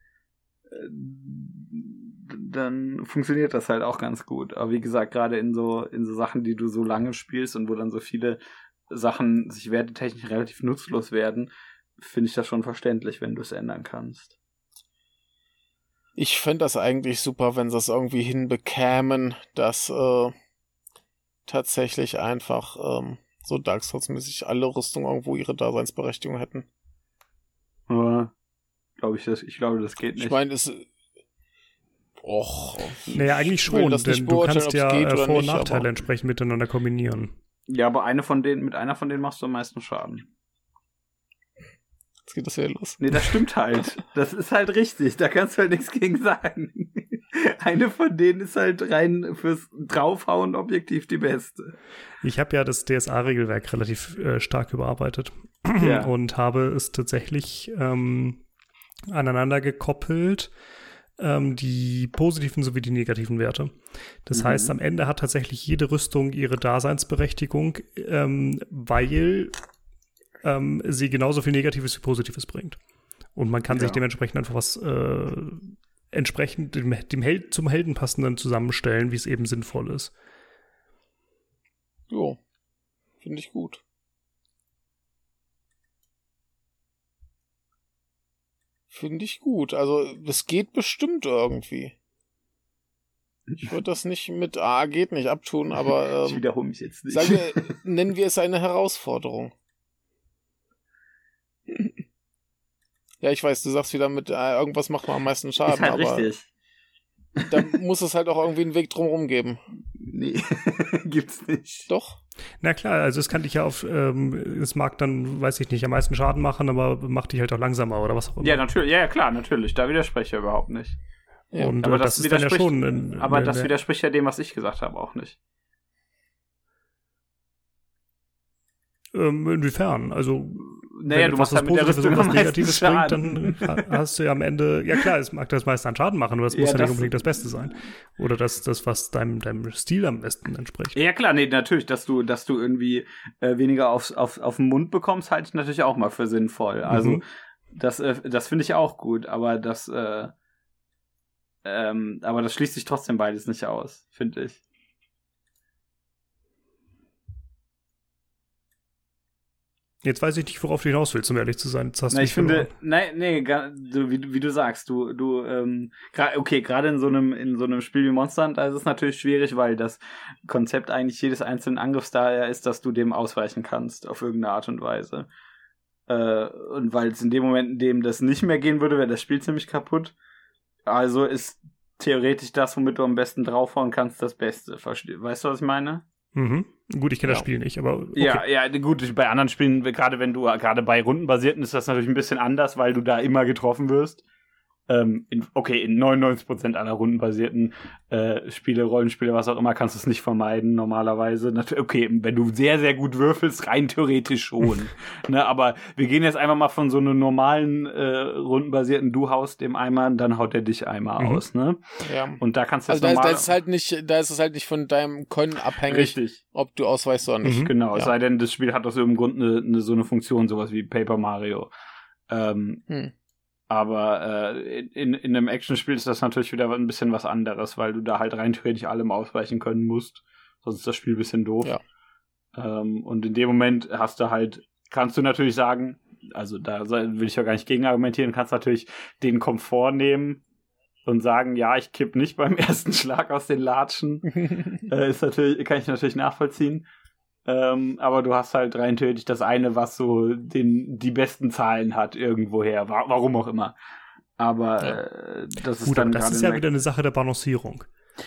dann funktioniert das halt auch ganz gut. Aber wie gesagt, gerade in so Sachen, die du so lange spielst und wo dann so viele Sachen sich wertetechnisch relativ nutzlos werden, finde ich das schon verständlich, wenn du es ändern kannst. Ich fände das eigentlich super, wenn sie es irgendwie hinbekämen, dass tatsächlich einfach so Dark Souls-mäßig alle Rüstungen irgendwo ihre Daseinsberechtigung hätten. Ja, ich glaube, das geht nicht. Ich meine, naja, eigentlich schon, denn du kannst ja Vor- und Nachteile entsprechend miteinander kombinieren. Ja, aber mit einer von denen machst du am meisten Schaden. Jetzt geht das wieder los. Nee, das stimmt halt. Das ist halt richtig. Da kannst du halt nichts gegen sagen. Eine von denen ist halt rein fürs Draufhauen objektiv die beste. Ich habe ja das DSA-Regelwerk relativ stark überarbeitet ja. und habe es tatsächlich aneinander gekoppelt, die positiven sowie die negativen Werte. Das heißt, am Ende hat tatsächlich jede Rüstung ihre Daseinsberechtigung, weil sie genauso viel Negatives wie Positives bringt. Und man kann sich dementsprechend einfach was entsprechend dem zum Helden passenden zusammenstellen, wie es eben sinnvoll ist. Jo, finde ich gut. Finde ich gut. Also, es geht bestimmt irgendwie. Ich würde das nicht mit geht nicht abtun, aber ich wiederhole mich jetzt nicht. Nennen wir es eine Herausforderung. Ja, ich weiß, du sagst wieder mit irgendwas macht man am meisten Schaden, ist halt aber richtig. Dann muss es halt auch irgendwie einen Weg drumherum geben. Nee, gibt's nicht. Doch? Na klar, also es kann dich ja es mag dann, weiß ich nicht, am meisten Schaden machen, aber macht dich halt auch langsamer oder was auch immer. Ja, natürlich, ja klar, natürlich, da widerspreche ich überhaupt nicht. Ja. Und aber das ist dann ja schon das widerspricht ja dem, was ich gesagt habe, auch nicht. Inwiefern? Also naja, du machst halt mit der Rüstung was Negatives bringt, dann hast du ja am Ende, ja klar, es mag das meiste an Schaden machen, aber es muss ja nicht unbedingt das Beste sein. Oder das was deinem Stil am besten entspricht. Ja klar, nee, natürlich, dass du irgendwie weniger auf den Mund bekommst, halte ich natürlich auch mal für sinnvoll. Also das finde ich auch gut, aber das schließt sich trotzdem beides nicht aus, finde ich. Jetzt weiß ich nicht, worauf du hinaus willst, um ehrlich zu sein. Ich finde, wie du sagst, gerade in so einem Spiel wie Monster Hunter ist es natürlich schwierig, weil das Konzept eigentlich jedes einzelnen Angriffs daher ist, dass du dem ausweichen kannst, auf irgendeine Art und Weise. Und weil es in dem Moment, in dem das nicht mehr gehen würde, wäre das Spiel ziemlich kaputt. Also ist theoretisch das, womit du am besten draufhauen kannst, das Beste. Weißt du, was ich meine? Mhm. Gut, ich kenne das Spiel nicht, aber okay. Ja, gut, bei anderen Spielen, gerade bei rundenbasierten ist das natürlich ein bisschen anders, weil du da immer getroffen wirst. In 99% aller rundenbasierten Spiele, Rollenspiele, was auch immer, kannst du es nicht vermeiden, normalerweise. Okay, wenn du sehr, sehr gut würfelst, rein theoretisch schon. Ne, aber wir gehen jetzt einfach mal von so einem normalen rundenbasierten, du haust dem einmal, dann haut er dich einmal aus, ne? Ja. Und da kannst du da ist es halt nicht von deinem Können abhängig, richtig, ob du ausweichst oder nicht. Genau, es sei denn, das Spiel hat aus irgendeinem Grund so eine Funktion, sowas wie Paper Mario. Aber in einem Actionspiel ist das natürlich wieder ein bisschen was anderes, weil du da halt rein theoretisch allem ausweichen können musst. Sonst ist das Spiel ein bisschen doof. Ja. Und in dem Moment kannst du natürlich sagen, also da will ich ja gar nicht gegen argumentieren, kannst natürlich den Komfort nehmen und sagen, ja, ich kipp nicht beim ersten Schlag aus den Latschen. Kann ich natürlich nachvollziehen. Aber du hast halt rein theoretisch das eine, was so die besten Zahlen hat irgendwoher, warum auch immer. Aber das ist dann das ist ja wieder eine Sache der Balancierung.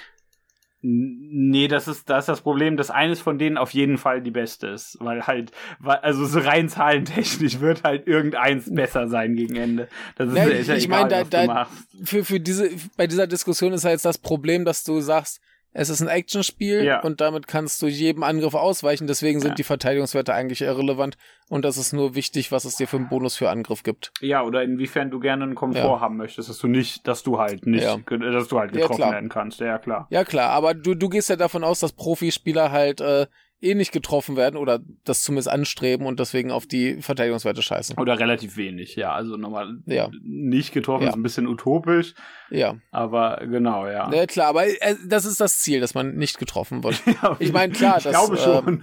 Nee, da ist das Problem, dass eines von denen auf jeden Fall die beste ist, also so rein zahlentechnisch wird halt irgendeins besser sein gegen Ende. Das ist ich meine, bei dieser Diskussion ist halt jetzt das Problem, dass du sagst, es ist ein Actionspiel und damit kannst du jedem Angriff ausweichen, deswegen sind die Verteidigungswerte eigentlich irrelevant und das ist nur wichtig, was es dir für einen Bonus für Angriff gibt. Ja, oder inwiefern du gerne einen Komfort haben möchtest, dass du halt getroffen werden kannst, ja klar. Ja klar, aber du gehst ja davon aus, dass Profispieler halt nicht getroffen werden oder das zumindest anstreben und deswegen auf die Verteidigungswerte scheißen. Oder relativ wenig, ja. Also nochmal ja. nicht getroffen ist ein bisschen utopisch. Ja. Aber genau, ja. Ja, klar, aber das ist das Ziel, dass man nicht getroffen wird. Ja, ich meine, klar, ich glaube schon.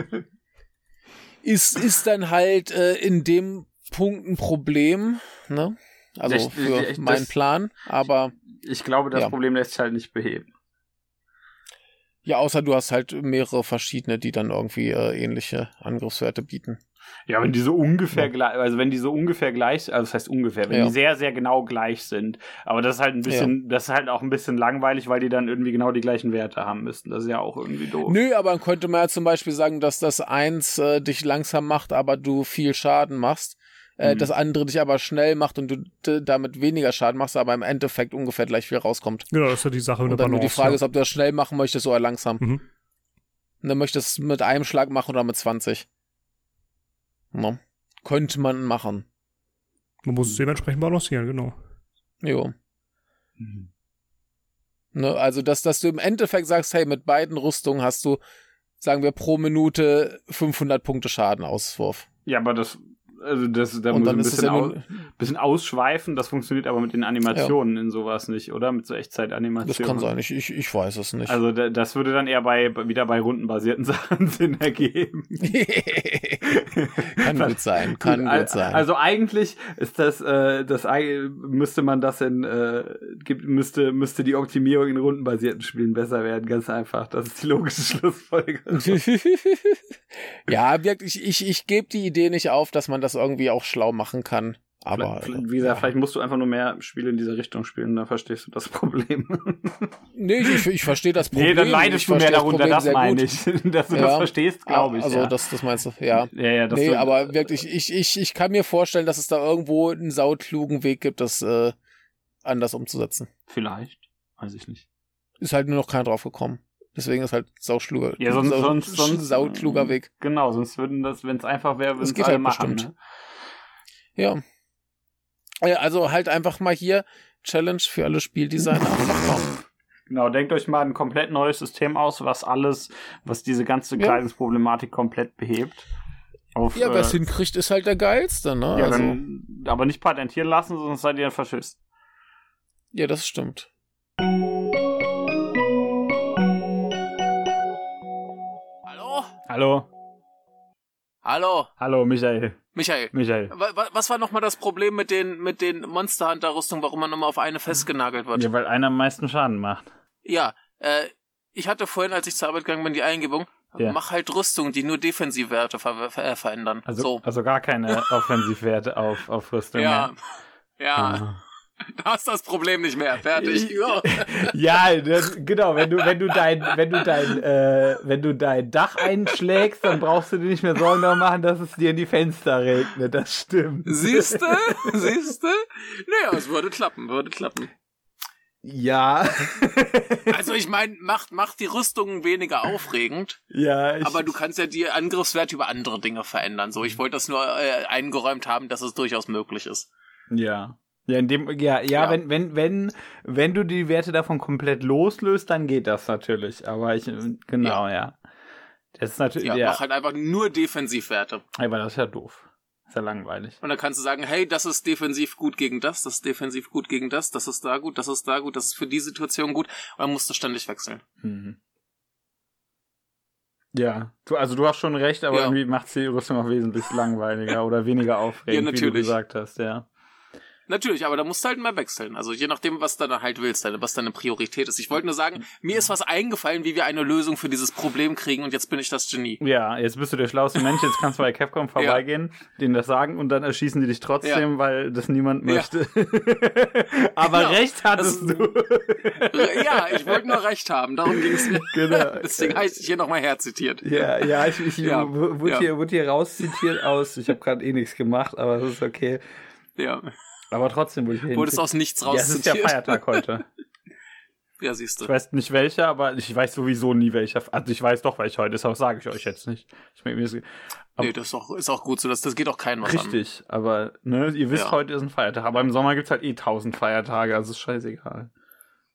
Ist dann halt in dem Punkt ein Problem, ne? Also für meinen Plan, aber ich glaube, das Problem lässt sich halt nicht beheben. Ja, außer du hast halt mehrere verschiedene, die dann irgendwie ähnliche Angriffswerte bieten. Ja, wenn die so ungefähr gleich, also wenn die so ungefähr gleich, also das heißt ungefähr, wenn die sehr, sehr genau gleich sind. Aber das ist halt ein bisschen, das ist halt auch ein bisschen langweilig, weil die dann irgendwie genau die gleichen Werte haben müssten. Das ist ja auch irgendwie doof. Nö, aber dann könnte man ja zum Beispiel sagen, dass das 1 dich langsam macht, aber du viel Schaden machst. Das andere dich aber schnell macht und du damit weniger Schaden machst, aber im Endeffekt ungefähr gleich viel rauskommt. Genau, das ist ja die Sache mit der Balance. Balance. Die Frage ist, ob du das schnell machen möchtest oder langsam. Und dann möchtest du es mit einem Schlag machen oder mit 20. No. Könnte man machen. Man muss es dementsprechend balancieren, genau. Jo. Ne, also, dass du im Endeffekt sagst, hey, mit beiden Rüstungen hast du, sagen wir, pro Minute 500 Punkte Schadenauswurf. Ja, aber da muss ein bisschen ausschweifen, das funktioniert aber mit den Animationen in sowas nicht, oder? Mit so Echtzeit-Animationen. Das kann sein, ich weiß es nicht. Also das würde dann eher wieder bei rundenbasierten Sachen Sinn ergeben. Kann gut sein. Also eigentlich ist müsste man das müsste die Optimierung in rundenbasierten Spielen besser werden, ganz einfach. Das ist die logische Schlussfolgerung. Ja, wirklich, ich gebe die Idee nicht auf, dass man das irgendwie auch schlau machen kann. Aber wie gesagt, vielleicht musst du einfach nur mehr Spiele in diese Richtung spielen, dann verstehst du das Problem. Nee, ich verstehe das Problem. Nee, dann leidest du mehr darunter, das meine ich. Dass du das verstehst, glaube ich. Also das meinst du, ja. Ja, aber wirklich, ich kann mir vorstellen, dass es da irgendwo einen sauklugen Weg gibt, das anders umzusetzen. Vielleicht, weiß ich nicht. Ist halt nur noch keiner drauf gekommen. Deswegen ist halt saukluger. Ja, sonst saukluger Weg. Genau, sonst würden das, wenn es einfach wäre, würden es alle halt machen. Bestimmt. Ne? Ja, also halt einfach mal hier Challenge für alle Spieldesigner. Genau, denkt euch mal ein komplett neues System aus, was diese ganze Kleidungsproblematik komplett behebt. Wer es hinkriegt, ist halt der Geilste, ne? Ja, dann, aber nicht patentieren lassen, sonst seid ihr ein Faschist. Ja, das stimmt. Hallo, Michael. Was war nochmal das Problem mit den Monster Hunter Rüstungen, warum man nochmal auf eine festgenagelt wird? Ja, weil einer am meisten Schaden macht. Ja, ich hatte vorhin, als ich zur Arbeit gegangen bin, die Eingebung, mach halt Rüstungen, die nur Defensivwerte verändern. Also gar keine Offensivwerte auf Rüstungen. Ja. Da hast das Problem nicht mehr. Fertig. Ja, genau. Wenn du dein Dach einschlägst, dann brauchst du dir nicht mehr Sorgen darum machen, dass es dir in die Fenster regnet. Das stimmt. Siehste? Naja, es würde klappen. Ja. Also ich meine, macht die Rüstungen weniger aufregend. Ja. Aber du kannst ja die Angriffswerte über andere Dinge verändern. So, ich wollte das nur eingeräumt haben, dass es durchaus möglich ist. Ja. Ja, wenn du die Werte davon komplett loslöst, dann geht das natürlich. Aber Das ist natürlich. Ja, mach halt einfach nur Defensivwerte. Aber das ist ja doof. Das ist ja langweilig. Und dann kannst du sagen, hey, das ist defensiv gut gegen das ist defensiv gut gegen das ist da gut, das ist da gut, das ist für die Situation gut. Und dann musst du ständig wechseln. Mhm. Ja, du hast schon recht, aber irgendwie macht die Rüstung auch wesentlich langweiliger oder weniger aufregend, wie du gesagt hast, ja. Natürlich, aber da musst du halt mehr wechseln. Also je nachdem, was du dann halt willst, was deine Priorität ist. Ich wollte nur sagen, mir ist was eingefallen, wie wir eine Lösung für dieses Problem kriegen und jetzt bin ich das Genie. Ja, jetzt bist du der schlauste Mensch, jetzt kannst du bei Capcom vorbeigehen, denen das sagen und dann erschießen die dich trotzdem, weil das niemand möchte. Aber recht hattest du. Ja, ich wollte nur recht haben, darum ging es mir. Genau. Deswegen heißt ich hier nochmal herzitiert. Ja, ich wurde hier rauszitiert aus, ich habe gerade nichts gemacht, aber das ist okay. Ja. Aber trotzdem wurde ich hier Wurdest aus nichts rauszitiert. Ja, es ist ja Feiertag heute. Ja, siehst du. Ich weiß nicht welcher, aber ich weiß sowieso nie welcher. Also ich weiß doch, welcher heute ist, aber sage ich euch jetzt nicht. Nee, das ist auch gut so. Das geht auch keinem was richtig, an. Aber ihr wisst, heute ist ein Feiertag. Aber im Sommer gibt's halt 1000 Feiertage, also ist scheißegal.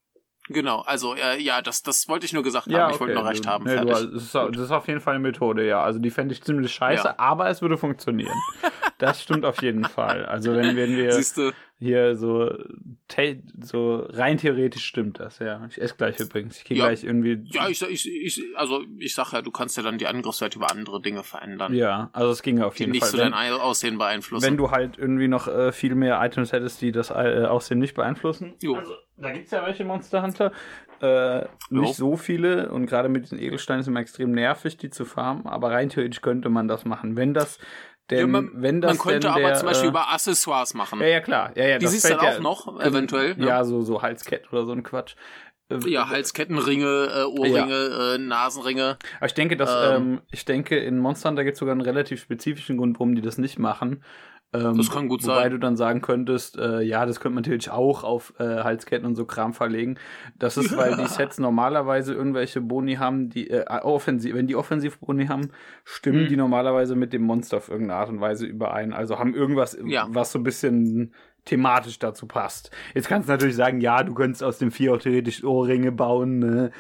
Genau, also das wollte ich nur gesagt haben, okay. Ich wollte nur recht haben. Nee, das ist auf jeden Fall eine Methode, ja. Also die fände ich ziemlich scheiße, aber es würde funktionieren. Das stimmt auf jeden Fall. Also wenn wir hier so rein theoretisch stimmt das, ja. Ich esse gleich übrigens. Ich gehe gleich irgendwie... Ja, ich sag ja, du kannst ja dann die Angriffswerte über andere Dinge verändern. Ja, also es ging auf jeden Fall. Die nicht so dein Aussehen beeinflussen. Wenn du halt irgendwie noch viel mehr Items hättest, die das Aussehen nicht beeinflussen. Jo. Also da gibt's ja welche Monster Hunter. Nicht so viele und gerade mit diesen Edelsteinen ist immer extrem nervig, die zu farmen, aber rein theoretisch könnte man das machen. Wenn das man könnte aber zum Beispiel über Accessoires machen. Ja, klar. Ja, die siehst du dann auch noch, eventuell. Ja, so Halskette oder so ein Quatsch. Ja, Halsketten, Ringe, Ohrringe, Nasenringe. Aber ich denke, in Monster Hunter gibt es sogar einen relativ spezifischen Grund, warum die das nicht machen. Das kann gut sein. Wobei du dann sagen könntest, das könnte man natürlich auch auf Halsketten und so Kram verlegen. Das ist, weil die Sets normalerweise irgendwelche Boni haben, die wenn die Offensiv-Boni haben, stimmen die normalerweise mit dem Monster auf irgendeine Art und Weise überein. Also haben irgendwas, was so ein bisschen thematisch dazu passt. Jetzt kannst du natürlich sagen, du könntest aus dem Vieh auch theoretisch Ohrringe bauen, ne?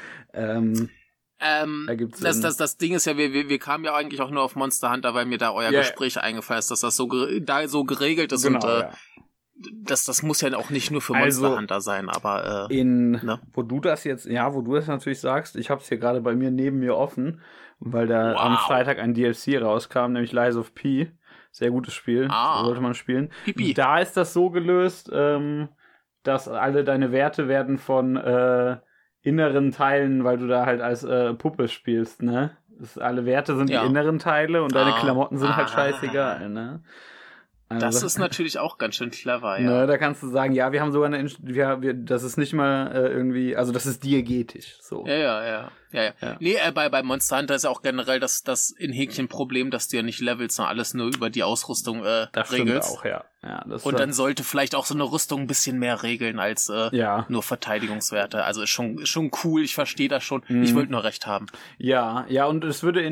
Das Ding ist ja, wir kamen ja eigentlich auch nur auf Monster Hunter, weil mir da euer Gespräch eingefallen ist, dass das so geregelt ist. Genau, und das muss ja auch nicht nur für Monster Hunter sein, aber wo du das natürlich sagst, ich habe es hier gerade bei mir neben mir offen, weil da am Freitag ein DLC rauskam, nämlich Lies of P. Sehr gutes Spiel, sollte man spielen. Pipi. Da ist das so gelöst, dass alle deine Werte werden von inneren Teilen, weil du da halt als Puppe spielst, ne? Alle Werte sind die inneren Teile und deine Klamotten sind halt scheißegal, ne? Also, das ist natürlich auch ganz schön clever, ja. Ne, da kannst du sagen, wir haben sogar das ist nicht mal irgendwie, also das ist diegetisch, so. Ja. Nee, bei Monster Hunter ist ja auch generell das in Häkchen Problem, dass du ja nicht levelst, sondern alles nur über die Ausrüstung das regelst. Stimmt auch, ja. Und dann sollte vielleicht auch so eine Rüstung ein bisschen mehr regeln als nur Verteidigungswerte. Also ist schon cool, ich verstehe das schon. Ich wollte nur recht haben. Ja, und es würde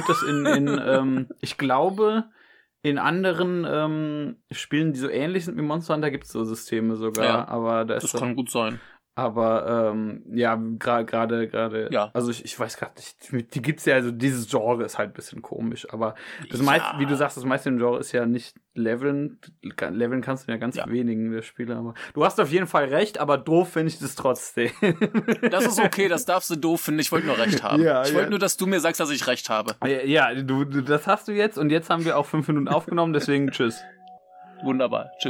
ich glaube, in anderen Spielen, die so ähnlich sind wie Monster Hunter, gibt es so Systeme sogar. Aber das kann gut sein. Aber gerade, also ich weiß gerade nicht, die gibt's ja, also dieses Genre ist halt ein bisschen komisch, aber das meiste, wie du sagst, das meiste im Genre ist ja nicht leveln kannst du ja ganz wenigen der Spiele, aber du hast auf jeden Fall recht, aber doof finde ich das trotzdem. Das ist okay, das darfst du doof finden, ich wollte nur recht haben. Ich wollte nur, dass du mir sagst, dass ich recht habe. Ja, du das hast du jetzt und jetzt haben wir auch 5 Minuten aufgenommen, deswegen tschüss. Wunderbar, tschüss.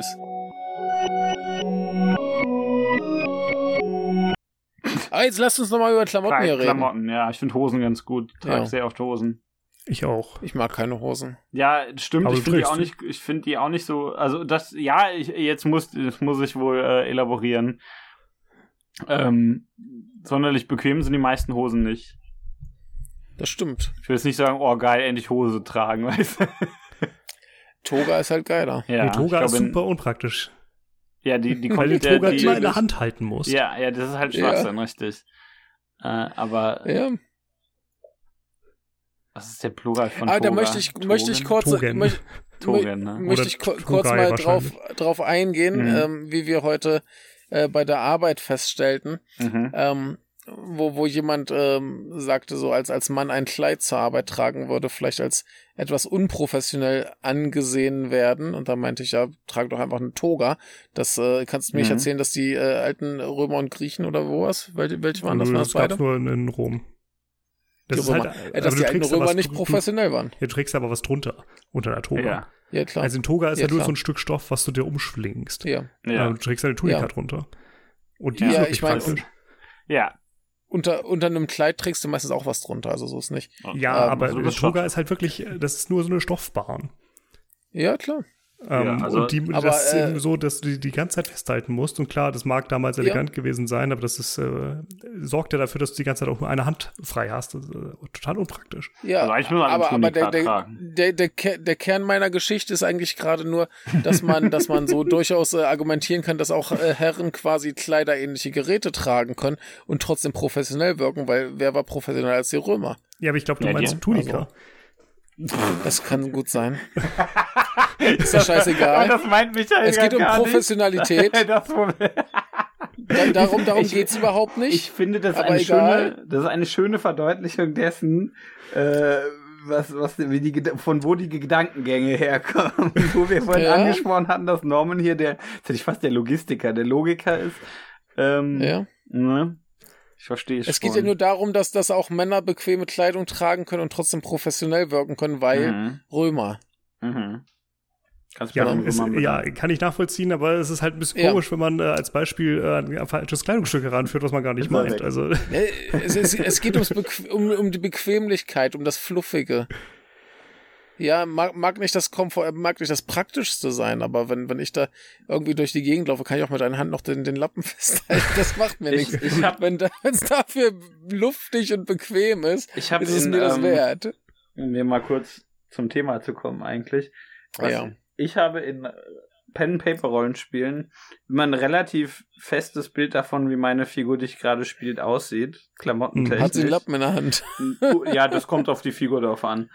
Jetzt lasst uns nochmal über Klamotten hier reden. Klamotten, ja, ich finde Hosen ganz gut. Ich trage sehr oft Hosen. Ich auch. Ich mag keine Hosen. Ja, stimmt. Ich finde die auch nicht so, also das, jetzt muss ich wohl elaborieren. Sonderlich bequem sind die meisten Hosen nicht. Das stimmt. Ich will jetzt nicht sagen, oh geil, endlich Hose tragen, weißt du. Toga ist halt geiler. Ja, Toga ist super unpraktisch. Ja, die weil die Toga immer in der Hand halten muss. Ja, das ist halt Schwachsinn, richtig. Aber was ist der Plural von Toga? Da möchte ich kurz mal drauf eingehen, wie wir heute bei der Arbeit feststellten, wo jemand sagte, so als Mann ein Kleid zur Arbeit tragen würde, vielleicht als etwas unprofessionell angesehen werden. Und da meinte ich, trag doch einfach eine Toga. Das kannst du mir nicht erzählen, dass die alten Römer und Griechen oder wo was? Welche waren das? Das gab's nur in Rom. Das ist halt, dass die alten Römer nicht professionell waren. Du trägst aber was drunter, unter der Toga. Ja, klar. Also ein Toga ist ja nur so ein Stück Stoff, was du dir umschlingst. Ja. Du trägst eine Tunika drunter. Und die ist wirklich praktisch. Unter einem Kleid trägst du meistens auch was drunter, also so ist nicht. Ja, aber eine Toga ist halt wirklich, das ist nur so eine Stoffbahn. Ja, klar. Und das ist eben so, dass du die ganze Zeit festhalten musst. Und klar, das mag damals elegant gewesen sein, aber das ist sorgt ja dafür, dass du die ganze Zeit auch nur eine Hand frei hast. Das ist, total unpraktisch. Ja, aber der Kern meiner Geschichte ist eigentlich gerade nur, dass man so durchaus argumentieren kann, dass auch Herren quasi kleiderähnliche Geräte tragen können und trotzdem professionell wirken, weil wer war professioneller als die Römer? Ja, aber ich glaube, du meinst Tunika. Also, das kann gut sein. Ist doch scheißegal. Das meint Michael. Es geht um Professionalität. darum geht's überhaupt nicht. Ich finde, das ist eine schöne Verdeutlichung dessen, von wo die Gedankengänge herkommen. Wo wir vorhin angesprochen hatten, dass Norman hier jetzt hätte ich fast der Logistiker, der Logiker ist. Ne? Ich verstehe es geht ja nur darum, dass auch Männer bequeme Kleidung tragen können und trotzdem professionell wirken können, weil Römer. Kann ich nachvollziehen, aber es ist halt ein bisschen komisch, wenn man als Beispiel ein falsches Kleidungsstück heranführt, was man gar nicht meint. Also. Es geht um die Bequemlichkeit, um das Fluffige. Ja, mag nicht das Komfort, mag nicht das Praktischste sein, aber wenn ich da irgendwie durch die Gegend laufe, kann ich auch mit einer Hand noch den Lappen festhalten. Das macht mir nichts. Wenn es dafür luftig und bequem ist, ist es mir das wert. Um mir mal kurz zum Thema zu kommen eigentlich. Ich habe in Pen-and-Paper-Rollenspielen immer ein relativ festes Bild davon, wie meine Figur, die ich gerade spielt, aussieht. Klamottentechnisch. Hat sie einen Lappen in der Hand? Ja, das kommt auf die Figur drauf an.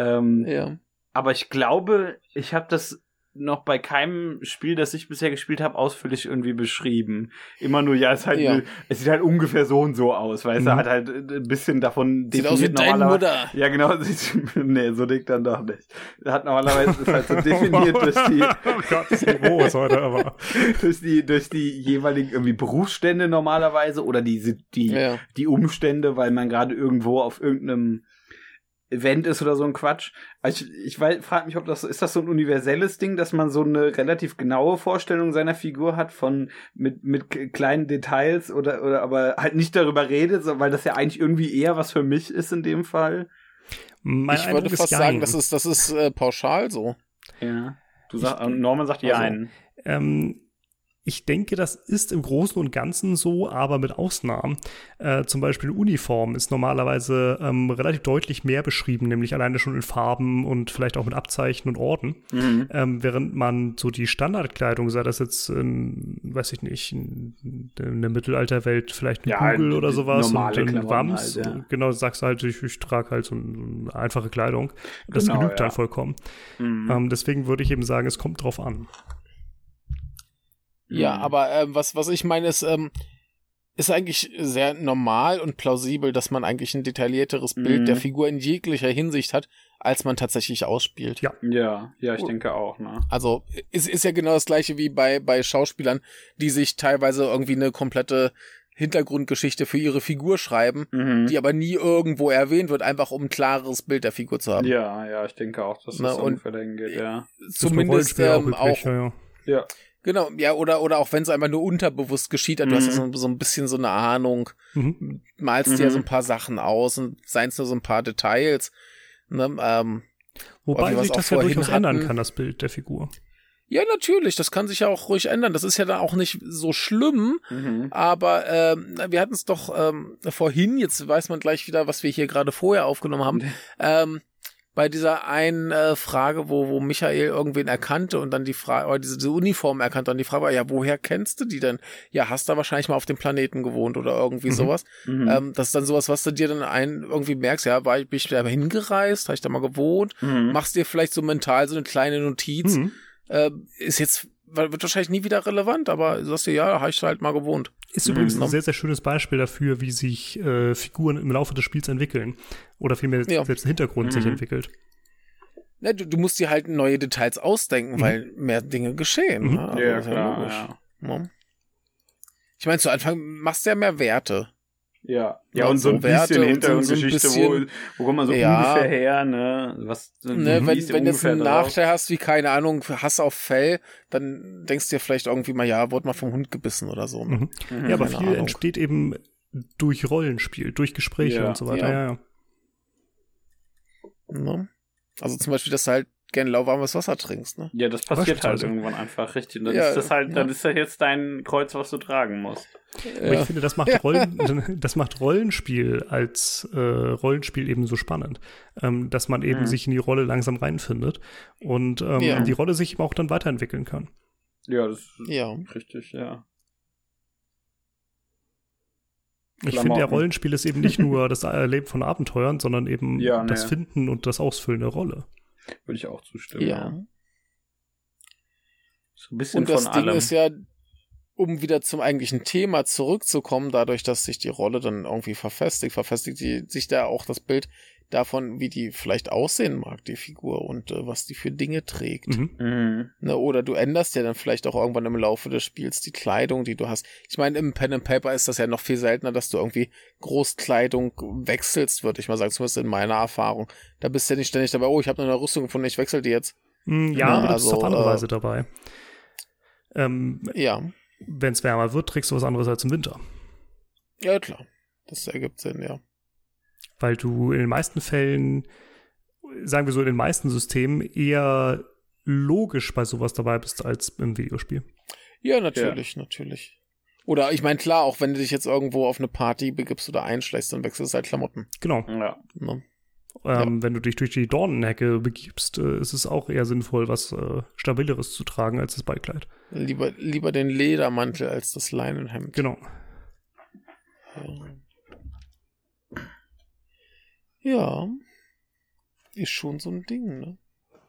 Aber ich glaube, ich habe das noch bei keinem Spiel, das ich bisher gespielt habe, ausführlich irgendwie beschrieben. Immer nur, es sieht halt ungefähr so und so aus, weißt du, hat halt ein bisschen davon sieht aus wie deine Mutter. Ja, genau, nee, so dick dann doch nicht. Hat normalerweise ist halt so definiert durch die oh Gott, das Niveau ist heute aber durch die jeweiligen irgendwie Berufsstände normalerweise oder die Umstände, weil man gerade irgendwo auf irgendeinem Event ist oder so ein Quatsch. Also ich frage mich, ist das so ein universelles Ding, dass man so eine relativ genaue Vorstellung seiner Figur hat mit kleinen Details oder aber halt nicht darüber redet, weil das ja eigentlich irgendwie eher was für mich ist in dem Fall. Ich würde fast sagen, das ist pauschal so. Ja. Norman sagt ja einen. Ich denke, das ist im Großen und Ganzen so, aber mit Ausnahmen. Zum Beispiel Uniform ist normalerweise relativ deutlich mehr beschrieben, nämlich alleine schon in Farben und vielleicht auch mit Abzeichen und Orden. Während man so die Standardkleidung, sei das jetzt weiß ich nicht, in der Mittelalterwelt vielleicht ein Kugel oder sowas und ein Wams. Halt, ja. Genau, sagst du halt, ich trage halt so eine einfache Kleidung. Das genügt dann vollkommen. Deswegen würde ich eben sagen, es kommt drauf an. Ja, aber was ich meine ist eigentlich sehr normal und plausibel, dass man eigentlich ein detaillierteres Bild der Figur in jeglicher Hinsicht hat, als man tatsächlich ausspielt. Ja, ich denke auch, ne? Also ist ja genau das gleiche wie bei Schauspielern, die sich teilweise irgendwie eine komplette Hintergrundgeschichte für ihre Figur schreiben, die aber nie irgendwo erwähnt wird, einfach um ein klares Bild der Figur zu haben. Ja, ich denke auch, dass das ungefähr dahin geht, ja. Zumindest auch. Ja. Genau, ja, oder auch wenn es einfach nur unterbewusst geschieht, du hast ja so ein bisschen so eine Ahnung, malst dir ja so ein paar Sachen aus und seien es nur so ein paar Details. Ne, wobei sich das ja durchaus ändern kann, das Bild der Figur. Ja, natürlich, das kann sich ja auch ruhig ändern. Das ist ja dann auch nicht so schlimm, aber wir hatten es doch vorhin, jetzt weiß man gleich wieder, was wir hier gerade vorher aufgenommen haben, bei dieser einen Frage, wo Michael irgendwen erkannte und dann die Frage, oder diese Uniform erkannte und die Frage war, ja, woher kennst du die denn? Ja, hast du wahrscheinlich mal auf dem Planeten gewohnt oder irgendwie sowas. Das ist dann sowas, was du dir dann irgendwie merkst, ja, bin ich da hingereist, habe ich da mal gewohnt, machst dir vielleicht so mental so eine kleine Notiz, ist jetzt, wird wahrscheinlich nie wieder relevant, aber du sagst dir, ja, habe ich halt mal gewohnt. Ist übrigens ein sehr, sehr schönes Beispiel dafür, wie sich Figuren im Laufe des Spiels entwickeln. Oder vielmehr selbst der Hintergrund sich entwickelt. Ja, du musst dir halt neue Details ausdenken, weil mehr Dinge geschehen. Ne? Also, ja, klar. Ja. Ich meine, zu Anfang machst du ja mehr Werte. Ja, und so ein bisschen Hintergrundgeschichte, wo kommt man so ungefähr her, ne? Wenn du jetzt einen Nachteil hast, wie, keine Ahnung, Hass auf Fell, dann denkst du dir vielleicht irgendwie mal, ja, wurde mal vom Hund gebissen oder so. Ne? Ja, aber viel entsteht eben durch Rollenspiel, durch Gespräche und so weiter. Ja. Also zum Beispiel, dass du halt gerne lauwarmes Wasser trinkst, ne? Ja, das passiert halt irgendwann einfach, richtig. Dann ist das halt, dann ist das jetzt dein Kreuz, was du tragen musst. Aber ich finde, das macht Rollenspiel als Rollenspiel eben so spannend, dass man eben sich in die Rolle langsam reinfindet und die Rolle sich eben auch dann weiterentwickeln kann. Ja, das ist richtig, ja. Ich finde, der Rollenspiel ist eben nicht nur das Erleben von Abenteuern, sondern eben das Finden und das Ausfüllen der Rolle. Würde ich auch zustimmen. Ja. So ein bisschen und das von Ding allem. ist ja, um wieder zum eigentlichen Thema zurückzukommen, dadurch, dass sich die Rolle dann irgendwie verfestigt sich da auch das Bild davon, wie die vielleicht aussehen mag, die Figur, und was die für Dinge trägt. Ne, oder du änderst ja dann vielleicht auch irgendwann im Laufe des Spiels die Kleidung, die du hast. Ich meine, im Pen and Paper ist das ja noch viel seltener, dass du irgendwie Großkleidung wechselst, würde ich mal sagen, zumindest in meiner Erfahrung. Da bist du ja nicht ständig dabei, ich habe eine neue Rüstung gefunden, ich wechsle die jetzt. Ja, aber das ist auf andere Weise dabei. Ja. Wenn es wärmer wird, trägst du was anderes als im Winter. Ja, klar. Das ergibt Sinn, ja. Weil du in den meisten Fällen, sagen wir so, in den meisten Systemen eher logisch bei sowas dabei bist als im Videospiel. Ja, natürlich. Oder ich meine, klar, auch wenn du dich jetzt irgendwo auf eine Party begibst oder einschleichst, dann wechselst du halt Klamotten. Genau. Ja. Wenn du dich durch die Dornenhecke begibst, ist es auch eher sinnvoll, was Stabileres zu tragen als das Ballkleid. Lieber den Ledermantel als das Leinenhemd. Genau. Ja. Ist schon so ein Ding, ne?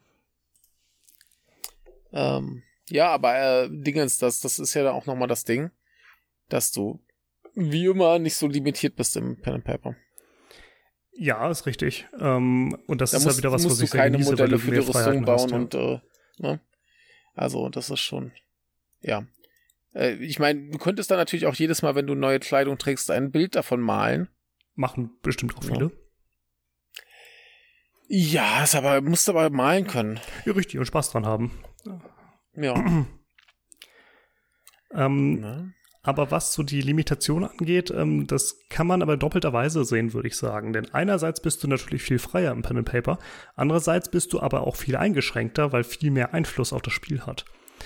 Ja, aber Dingens, das ist ja dann auch nochmal das Ding, dass du wie immer nicht so limitiert bist im Pen and Paper. Ja, ist richtig. Und das ist ja wieder was, was ich sehr genieße, Modelle für die Rüstung bauen hast, ja. Ne? Also das ist schon, ja. Ich meine, du könntest dann natürlich auch jedes Mal, wenn du neue Kleidung trägst, ein Bild davon malen. Machen bestimmt auch viele. Ja, musst aber malen können. Ja, richtig, und Spaß dran haben. Ja. Aber was so die Limitation angeht, das kann man aber doppelterweise sehen, würde ich sagen. Denn einerseits bist du natürlich viel freier im Pen and Paper, andererseits bist du aber auch viel eingeschränkter, weil viel mehr Einfluss auf das Spiel hat.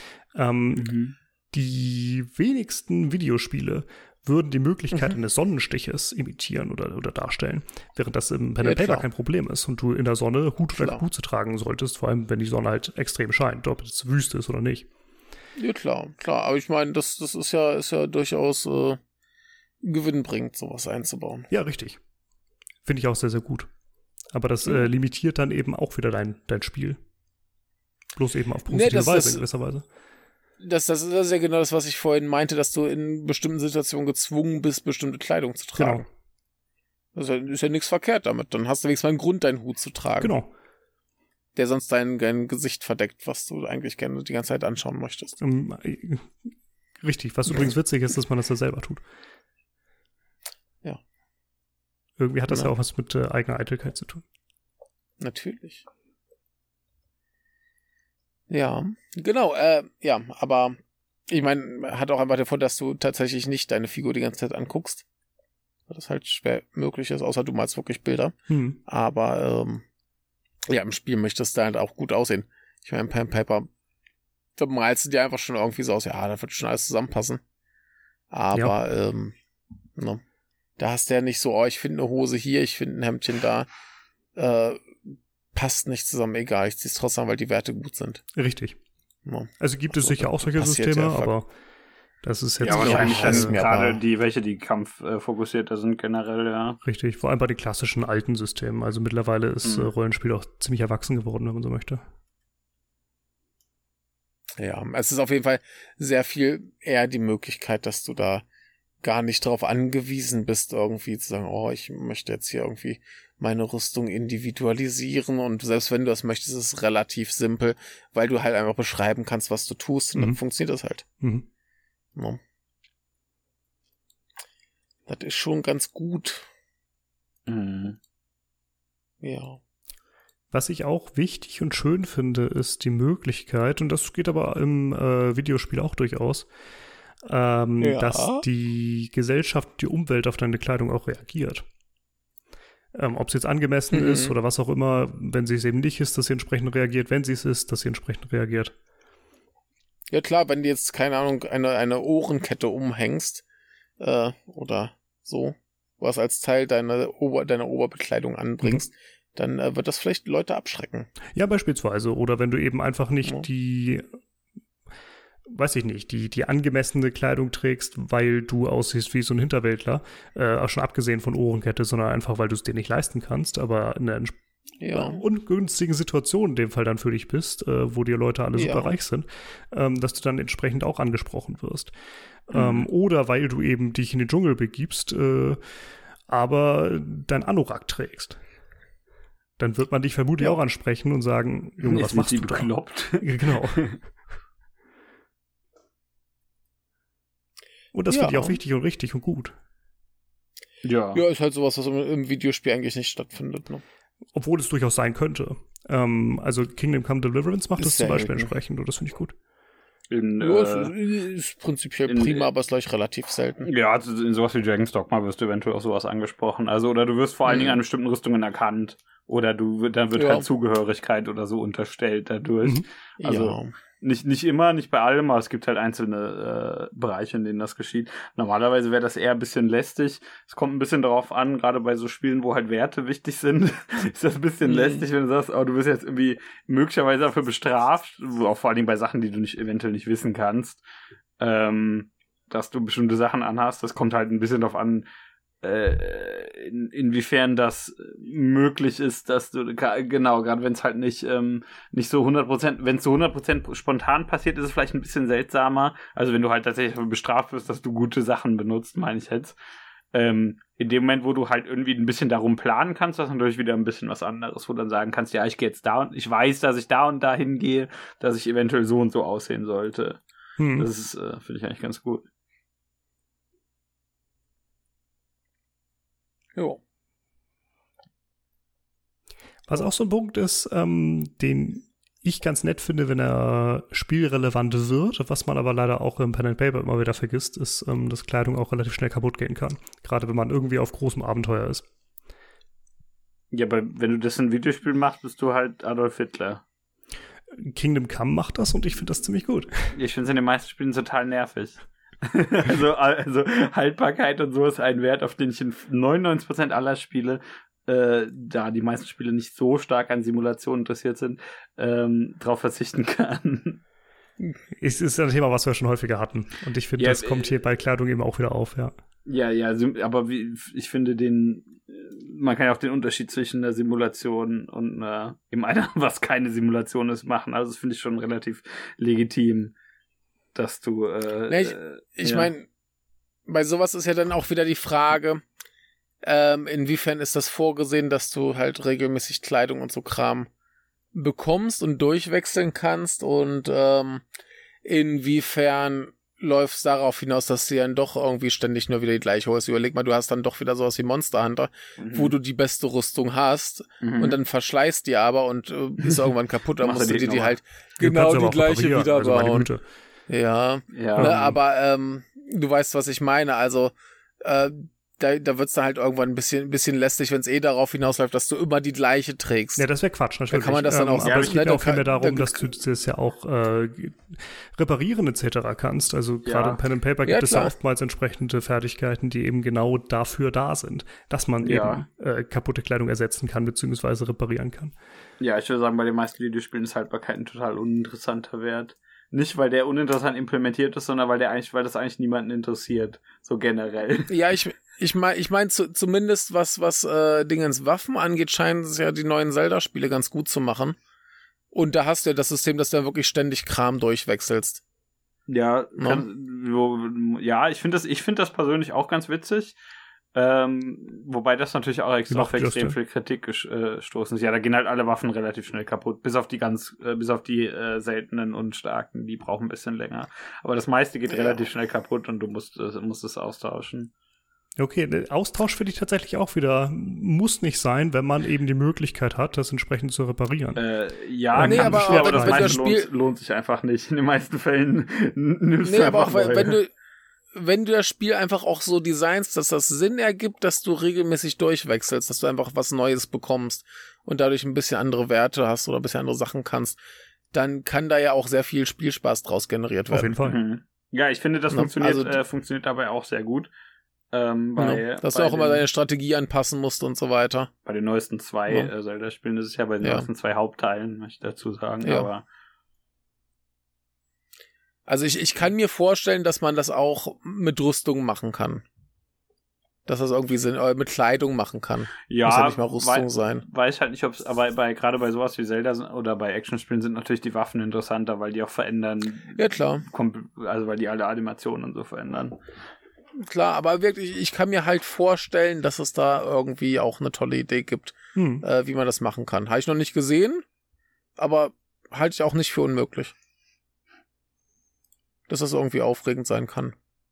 Die wenigsten Videospiele würden die Möglichkeit eines Sonnenstiches imitieren oder darstellen, während das im Pen and Paper kein Problem ist und du in der Sonne Hut oder Kapuze tragen solltest, vor allem wenn die Sonne halt extrem scheint, ob es Wüste ist oder nicht. Ja, klar. Aber ich meine, das ist ja durchaus gewinnbringend, sowas einzubauen. Ja, richtig. Finde ich auch sehr, sehr gut. Aber das limitiert dann eben auch wieder dein Spiel. Bloß eben auf positive Weise, in gewisser Weise. Das ist ja genau das, was ich vorhin meinte, dass du in bestimmten Situationen gezwungen bist, bestimmte Kleidung zu tragen. Genau. Das ist ja nichts verkehrt damit. Dann hast du wenigstens mal einen Grund, deinen Hut zu tragen. Genau. Der sonst dein Gesicht verdeckt, was du eigentlich gerne die ganze Zeit anschauen möchtest. Richtig. Was übrigens witzig ist, dass man das ja selber tut. Ja. Irgendwie hat das ja auch was mit eigener Eitelkeit zu tun. Natürlich. Ja, genau, ja, aber ich meine, hat auch einfach den Vorteil, dass du tatsächlich nicht deine Figur die ganze Zeit anguckst. Weil das halt schwer möglich ist, außer du malst wirklich Bilder. Aber, ja, im Spiel möchtest du halt auch gut aussehen. Ich meine, im Pen and Paper, da malst du dir einfach schon irgendwie so aus, ja, da wird schon alles zusammenpassen. Aber, da hast du ja nicht so, ich finde eine Hose hier, ich finde ein Hemdchen da, passt nicht zusammen, egal, ich zieh's trotzdem, weil die Werte gut sind. Richtig. Ja. Also gibt es sicher auch solche Systeme, aber das ist jetzt... Ja, wahrscheinlich gerade die kampffokussierter sind generell, ja. Richtig, vor allem bei den klassischen alten Systemen. Also mittlerweile ist Rollenspiel auch ziemlich erwachsen geworden, wenn man so möchte. Ja, es ist auf jeden Fall sehr viel eher die Möglichkeit, dass du da gar nicht darauf angewiesen bist, irgendwie zu sagen, ich möchte jetzt hier irgendwie meine Rüstung individualisieren, und selbst wenn du das möchtest, ist es relativ simpel, weil du halt einfach beschreiben kannst, was du tust, und dann funktioniert das halt. Ja. Das ist schon ganz gut. Ja. Was ich auch wichtig und schön finde, ist die Möglichkeit, und das geht aber im Videospiel auch durchaus, dass die Gesellschaft, die Umwelt auf deine Kleidung auch reagiert. Ob es jetzt angemessen ist oder was auch immer, wenn sie es eben nicht ist, dass sie entsprechend reagiert, wenn sie es ist, dass sie entsprechend reagiert. Ja klar, wenn du jetzt, keine Ahnung, eine Ohrenkette umhängst oder so, was als Teil deiner Oberbekleidung anbringst, dann wird das vielleicht Leute abschrecken. Ja, beispielsweise. Oder wenn du eben einfach nicht die angemessene Kleidung trägst, weil du aussiehst wie so ein Hinterwäldler, auch schon abgesehen von Ohrenkette, sondern einfach, weil du es dir nicht leisten kannst, aber eine ungünstigen Situation in dem Fall dann für dich bist, wo die Leute alle super reich sind, dass du dann entsprechend auch angesprochen wirst. Oder weil du eben dich in den Dschungel begibst, aber dein Anorak trägst. Dann wird man dich vermutlich auch ansprechen und sagen, Junge, was machst du da? Bekloppt. Genau. Und das finde ich auch wichtig und richtig und gut. Ja, ist halt sowas, was im Videospiel eigentlich nicht stattfindet, ne? Obwohl es durchaus sein könnte. Also Kingdom Come Deliverance macht das zum Beispiel entsprechend und das finde ich gut. Ist prinzipiell prima, aber ist gleich relativ selten. Ja, also in sowas wie Dragon's Dogma wirst du eventuell auch sowas angesprochen. Also, oder du wirst vor allen Dingen an bestimmten Rüstungen erkannt. Oder dann wird halt Zugehörigkeit oder so unterstellt dadurch. Also nicht immer, nicht bei allem, aber es gibt halt einzelne Bereiche, in denen das geschieht. Normalerweise wäre das eher ein bisschen lästig. Es kommt ein bisschen darauf an, gerade bei so Spielen, wo halt Werte wichtig sind, ist das ein bisschen lästig, wenn du sagst, du wirst jetzt irgendwie möglicherweise dafür bestraft, auch vor allen Dingen bei Sachen, die du eventuell nicht wissen kannst, dass du bestimmte Sachen anhast. Das kommt halt ein bisschen darauf an, inwiefern das möglich ist, dass du, genau, gerade wenn es halt nicht so 100%, wenn es so 100% spontan passiert, ist es vielleicht ein bisschen seltsamer. Also wenn du halt tatsächlich bestraft wirst, dass du gute Sachen benutzt, meine ich jetzt. In dem Moment, wo du halt irgendwie ein bisschen darum planen kannst, das ist natürlich wieder ein bisschen was anderes, wo du dann sagen kannst, ja, ich gehe jetzt da und ich weiß, dass ich da und da hingehe, dass ich eventuell so und so aussehen sollte. Das ist, finde ich eigentlich ganz gut. Jo. Was auch so ein Punkt ist, den ich ganz nett finde, wenn er spielrelevant wird, was man aber leider auch im Pen and Paper immer wieder vergisst, ist, dass Kleidung auch relativ schnell kaputt gehen kann. Gerade wenn man irgendwie auf großem Abenteuer ist. Ja, aber wenn du das in Videospiel machst, bist du halt Adolf Hitler. Kingdom Come macht das und ich finde das ziemlich gut. Ich finde es in den meisten Spielen total nervig. also Haltbarkeit und so ist ein Wert, auf den ich in 99% aller Spiele, da die meisten Spiele nicht so stark an Simulationen interessiert sind, drauf verzichten kann. Es ist ein Thema, was wir schon häufiger hatten. Und ich finde, das kommt hier bei Kleidung eben auch wieder auf, ja. Ja, aber ich finde man kann ja auch den Unterschied zwischen der Simulation und eben einer, was keine Simulation ist, machen. Also das finde ich schon relativ legitim, dass du ich meine, bei sowas ist ja dann auch wieder die Frage, inwiefern ist das vorgesehen, dass du halt regelmäßig Kleidung und so Kram bekommst und durchwechseln kannst und inwiefern läuft es darauf hinaus, dass du dann doch irgendwie ständig nur wieder die gleiche holst. Überleg mal, du hast dann doch wieder sowas wie Monster Hunter, wo du die beste Rüstung hast und dann verschleißt die aber und ist irgendwann kapput, dann musst du die halt genau die gleiche wieder bauen. Also ja. Ne, aber du weißt, was ich meine. Also da wird's dann halt irgendwann ein bisschen lästig, wenn es darauf hinausläuft, dass du immer die gleiche trägst. Ja, das wäre Quatsch, natürlich. Da kann man das dann auch aber es geht auch viel mehr darum, dass du das ja auch reparieren etc. kannst. Also gerade im Pen and Paper gibt es ja oftmals entsprechende Fertigkeiten, die eben genau dafür da sind, dass man eben kaputte Kleidung ersetzen kann bzw. reparieren kann. Ja, ich würde sagen, bei den meisten Videospielen ist Haltbarkeit ein total uninteressanter Wert. Nicht, weil der uninteressant implementiert ist, sondern weil das eigentlich niemanden interessiert, so generell. Ja, ich meine zumindest was Dingens Waffen angeht, scheinen es ja die neuen Zelda-Spiele ganz gut zu machen. Und da hast du ja das System, dass du ja wirklich ständig Kram durchwechselst. Ja, ich finde das persönlich auch ganz witzig. Wobei das natürlich auch auf extrem viel Kritik gestoßen ist. Ja, da gehen halt alle Waffen relativ schnell kaputt, bis auf die seltenen und starken, die brauchen ein bisschen länger. Aber das meiste geht relativ schnell kaputt und du musst es austauschen. Okay, der Austausch finde ich tatsächlich auch wieder, muss nicht sein, wenn man eben die Möglichkeit hat, das entsprechend zu reparieren. Aber das meiste lohnt sich einfach nicht. In den meisten Fällen nimmst du einfach wenn du das Spiel einfach auch so designst, dass das Sinn ergibt, dass du regelmäßig durchwechselst, dass du einfach was Neues bekommst und dadurch ein bisschen andere Werte hast oder ein bisschen andere Sachen kannst, dann kann da ja auch sehr viel Spielspaß draus generiert werden. Auf jeden Fall. Mhm. Ja, ich finde, das funktioniert dabei auch sehr gut. Dass du auch immer deine Strategie anpassen musst und so weiter. Bei den neuesten 2 Zelda-Spielen ist es ja bei den neuesten 2 Hauptteilen, möchte ich dazu sagen, aber also ich kann mir vorstellen, dass man das auch mit Rüstung machen kann. dass das irgendwie mit Kleidung machen kann. Ja, muss ja nicht mal Rüstung sein. Weiß halt nicht, ob es, aber gerade bei sowas wie Zelda oder bei Actionspielen sind natürlich die Waffen interessanter, weil die auch verändern. Ja, klar. Also weil die alle Animationen und so verändern. Klar, aber wirklich, ich kann mir halt vorstellen, dass es da irgendwie auch eine tolle Idee gibt, wie man das machen kann. Habe ich noch nicht gesehen, aber halte ich auch nicht für unmöglich. Dass das irgendwie aufregend sein kann.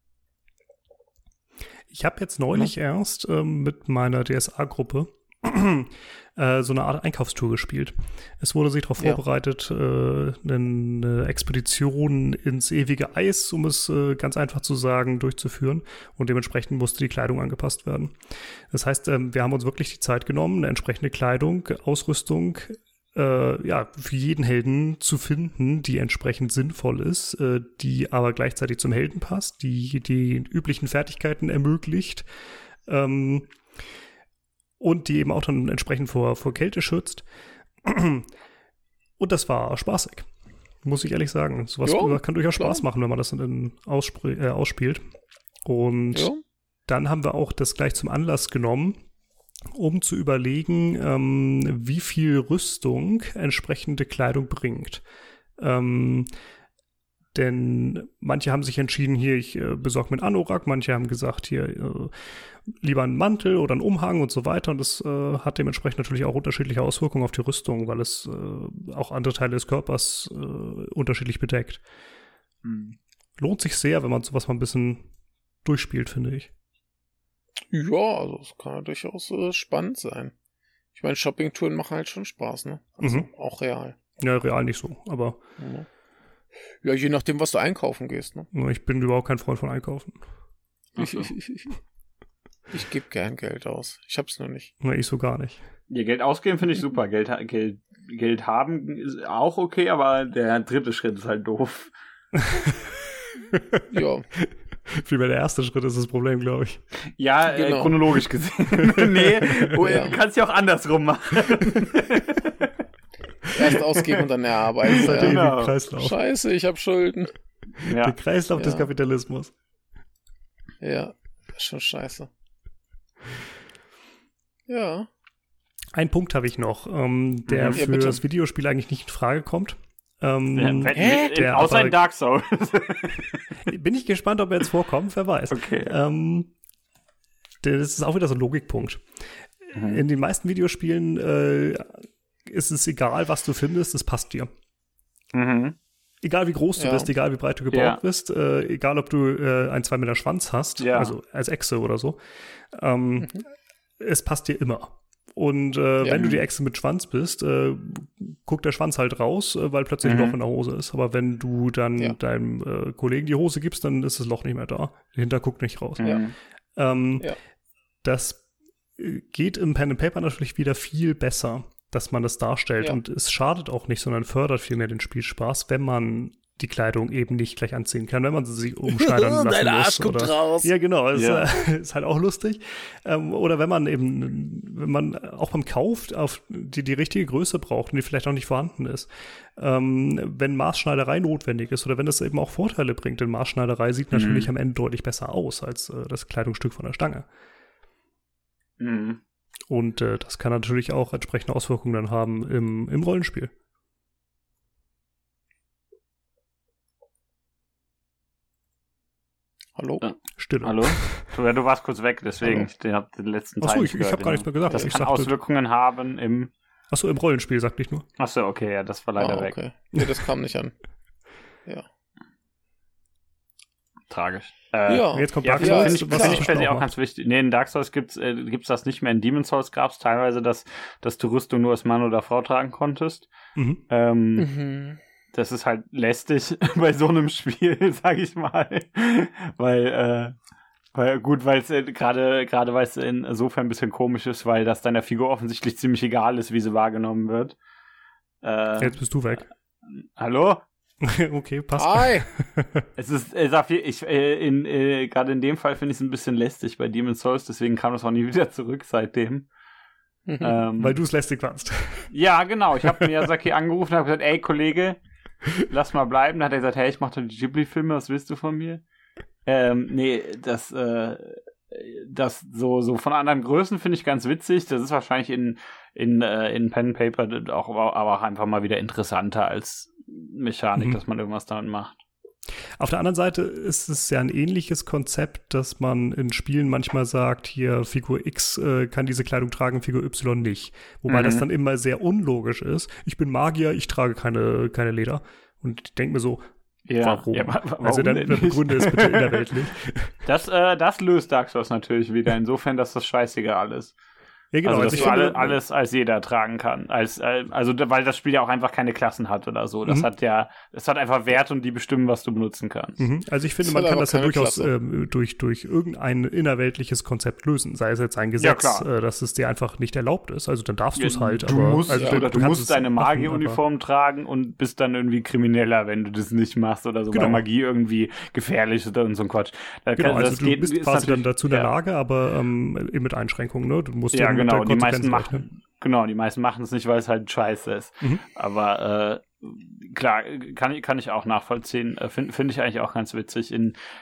Ich habe jetzt neulich erst mit meiner DSA-Gruppe so eine Art Einkaufstour gespielt. Es wurde sich darauf vorbereitet, eine Expedition ins ewige Eis, um es ganz einfach zu sagen, durchzuführen. Und dementsprechend musste die Kleidung angepasst werden. Das heißt, wir haben uns wirklich die Zeit genommen, eine entsprechende Kleidung, Ausrüstung, für jeden Helden zu finden, die entsprechend sinnvoll ist, die aber gleichzeitig zum Helden passt, die üblichen Fertigkeiten ermöglicht, und die eben auch dann entsprechend vor Kälte schützt. Und das war spaßig, muss ich ehrlich sagen. Sowas kann durchaus Spaß machen, wenn man das dann ausspielt. Und dann haben wir auch das gleich zum Anlass genommen, um zu überlegen, wie viel Rüstung entsprechende Kleidung bringt. Denn manche haben sich entschieden, hier, ich besorge mir einen Anorak, manche haben gesagt, hier, lieber einen Mantel oder einen Umhang und so weiter. Und das hat dementsprechend natürlich auch unterschiedliche Auswirkungen auf die Rüstung, weil es auch andere Teile des Körpers unterschiedlich bedeckt. Lohnt sich sehr, wenn man sowas mal ein bisschen durchspielt, finde ich. Ja, also es kann ja durchaus spannend sein. Ich meine, Shoppingtouren machen halt schon Spaß, ne? Also auch real. Ja, real nicht so, aber... Ja, je nachdem, was du einkaufen gehst, ne? Ich bin überhaupt kein Freund von Einkaufen. Ich gebe gern Geld aus. Ich hab's nur nicht. Na, ich so gar nicht. Ja, Geld ausgeben finde ich super. Geld haben ist auch okay, aber der dritte Schritt ist halt doof. Ja. Vielmehr der erste Schritt ist das Problem, glaube ich. Ja, genau. Chronologisch gesehen. Nee, du kannst ja auch andersrum machen. Erst ausgeben und dann erarbeiten. Das ist genau. Kreislauf. Scheiße, ich habe Schulden. Ja. Der Kreislauf des Kapitalismus. Ja, ist schon scheiße. Ja. Einen Punkt habe ich noch, der für das Videospiel eigentlich nicht in Frage kommt. Außer in Dark Souls. Bin ich gespannt, ob er jetzt vorkommt, wer weiß. Okay. Das ist auch wieder so ein Logikpunkt. In den meisten Videospielen ist es egal, was du findest, es passt dir. Egal wie groß du bist, egal wie breit du gebaut bist, egal ob du einen 2 Meter Schwanz hast, also als Echse oder so, es passt dir immer. Und wenn du die Echse mit Schwanz bist, guckt der Schwanz halt raus, weil plötzlich ein Loch in der Hose ist. Aber wenn du dann deinem Kollegen die Hose gibst, dann ist das Loch nicht mehr da. Dahinter guckt nicht raus. Das geht im Pen and Paper natürlich wieder viel besser, dass man das darstellt. Und es schadet auch nicht, sondern fördert vielmehr den Spielspaß, wenn man die Kleidung eben nicht gleich anziehen kann, wenn man sie sich umschneidern lassen Dein Arsch guckt raus. Ja, genau. Ist halt auch lustig. Oder wenn man auch beim Kauf auf die richtige Größe braucht und die vielleicht auch nicht vorhanden ist. Wenn Maßschneiderei notwendig ist oder wenn das eben auch Vorteile bringt, denn Maßschneiderei sieht natürlich am Ende deutlich besser aus als das Kleidungsstück von der Stange. Und das kann natürlich auch entsprechende Auswirkungen dann haben im Rollenspiel. Hallo? Stille. Hallo? Du warst kurz weg, deswegen. Ich habe den letzten Teil nicht gehört. Ich habe gar nichts mehr gesagt. Das kann Auswirkungen haben im... Achso, im Rollenspiel, sagte ich nur. Achso, okay, ja, das war leider weg. Nee, das kam nicht an. Ja. Tragisch. Jetzt kommt Dark Souls. Finde ich per se auch ganz wichtig. Nee, in Dark Souls gibt's das nicht mehr. In Demon's Souls gab es teilweise, dass du Rüstung nur als Mann oder Frau tragen konntest. Das ist halt lästig bei so einem Spiel, sag ich mal. Weil es gerade weil es insofern ein bisschen komisch ist, weil das deiner Figur offensichtlich ziemlich egal ist, wie sie wahrgenommen wird. Jetzt bist du weg. Hallo? Okay, passt. Hi! Gerade in dem Fall finde ich es ein bisschen lästig bei Demon's Souls, deswegen kam das auch nie wieder zurück seitdem. Weil du es lästig fandst. Ja, genau. Ich habe Miyazaki angerufen und habe gesagt, ey, Kollege, lass mal bleiben. Dann hat er gesagt, hey, ich mache doch die Ghibli-Filme, was willst du von mir? Nee, das so von anderen Größen finde ich ganz witzig. Das ist wahrscheinlich in Pen and Paper auch, aber auch einfach mal wieder interessanter als Mechanik, dass man irgendwas damit macht. Auf der anderen Seite ist es ja ein ähnliches Konzept, dass man in Spielen manchmal sagt, hier Figur X kann diese Kleidung tragen, Figur Y nicht. Wobei das dann immer sehr unlogisch ist. Ich bin Magier, ich trage keine Leder. Und ich denke mir so, warum? Ja, warum also dann begründe es bitte innerweltlich. Das löst Dark Souls natürlich wieder, insofern, dass das scheißegal ist. Ja, genau. Also, dass du alles als jeder tragen kann. Also, weil das Spiel ja auch einfach keine Klassen hat oder so. Das hat einfach Werte und die bestimmen, was du benutzen kannst. Also ich finde, man kann das ja durchaus durch irgendein innerweltliches Konzept lösen. Sei es jetzt ein Gesetz, dass es dir einfach nicht erlaubt ist. Also dann darfst du es halt. Du musst deine Magieruniform tragen und bist dann irgendwie Krimineller, wenn du das nicht machst oder so. Genau. Weil Magie irgendwie gefährlich ist und so ein Quatsch. Also du bist quasi dann dazu in der Lage, aber eben mit Einschränkungen. Ne? Du musst Genau, die meisten machen es nicht, weil es halt scheiße ist. Aber klar, kann ich auch nachvollziehen. Finde ich eigentlich auch ganz witzig.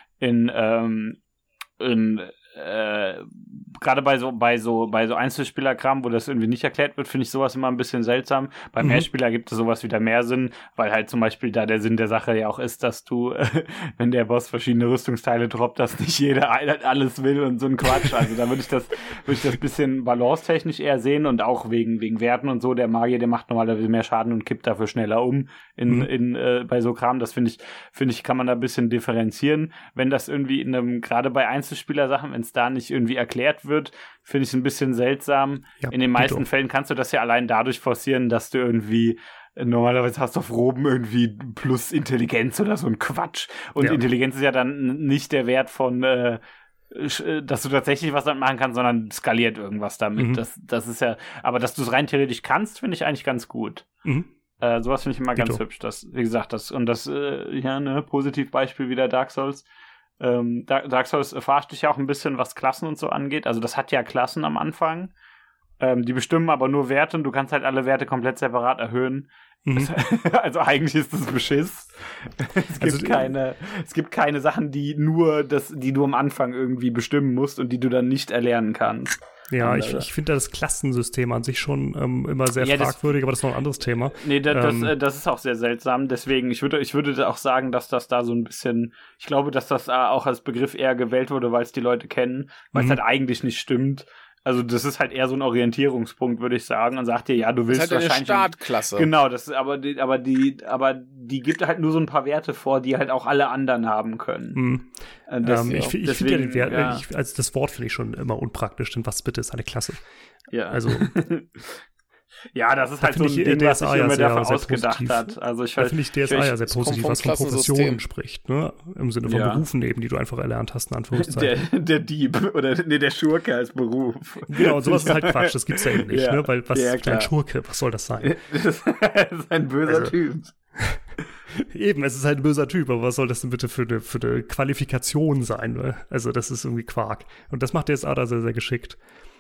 Gerade bei so Einzelspielerkram, wo das irgendwie nicht erklärt wird, finde ich sowas immer ein bisschen seltsam. Bei Mehrspieler gibt es sowas wieder mehr Sinn, weil halt zum Beispiel da der Sinn der Sache ja auch ist, dass du, wenn der Boss verschiedene Rüstungsteile droppt, dass nicht jeder alles will und so ein Quatsch. Also da würde ich das bisschen balancetechnisch eher sehen und auch wegen Werten und so. Der Magier, der macht normalerweise mehr Schaden und kippt dafür schneller um bei so Kram. Das finde ich, kann man da ein bisschen differenzieren. Wenn das irgendwie gerade bei Einzelspieler-Sachen, wenn es da nicht irgendwie erklärt wird, finde ich es ein bisschen seltsam. Ja, in den meisten Fällen kannst du das ja allein dadurch forcieren, dass du irgendwie normalerweise hast du auf Roben irgendwie plus Intelligenz oder so ein Quatsch. Und Intelligenz ist ja dann nicht der Wert von dass du tatsächlich was damit machen kannst, sondern skaliert irgendwas damit. Das ist ja, aber dass du es rein theoretisch kannst, finde ich eigentlich ganz gut. Sowas finde ich immer ganz hübsch. Wie gesagt, Positivbeispiel wieder Dark Souls. Dark Souls verarscht dich ja auch ein bisschen, was Klassen und so angeht. Also das hat ja Klassen am Anfang. Die bestimmen aber nur Werte und du kannst halt alle Werte komplett separat erhöhen. Also eigentlich ist das Beschiss. Es gibt keine Sachen, die du am Anfang irgendwie bestimmen musst und die du dann nicht erlernen kannst. Ja, ich finde das Klassensystem an sich schon immer sehr fragwürdig, aber das ist noch ein anderes Thema. Nee, das ist auch sehr seltsam. Deswegen, ich würde auch sagen, dass das da so ein bisschen, ich glaube, dass das auch als Begriff eher gewählt wurde, weil es die Leute kennen, weil es halt eigentlich nicht stimmt. Also das ist halt eher so ein Orientierungspunkt, würde ich sagen, und sagt dir, ja, du willst das ist halt wahrscheinlich eine Startklasse. Genau, aber die gibt halt nur so ein paar Werte vor, die halt auch alle anderen haben können. Ich finde ja den Wert, also das Wort finde ich schon immer unpraktisch, denn was bitte ist eine Klasse? Ja. Also ja, das ist halt so ein Ding, was sich immer dafür ausgedacht hat. Also da finde ich DSA ja sehr positiv, was von Professionen spricht, ne? Im Sinne von Berufen eben, die du einfach erlernt hast, in Anführungszeichen. Der Dieb oder der Schurke als Beruf. Genau, und sowas ist halt Quatsch, das gibt's ja eben nicht, ne? Weil was ist ein Schurke, was soll das sein? Das ist ein böser Typ. Eben, es ist halt ein böser Typ, aber was soll das denn bitte für eine Qualifikation sein? Ne? Also das ist irgendwie Quark. Und das macht DSA da sehr, sehr geschickt.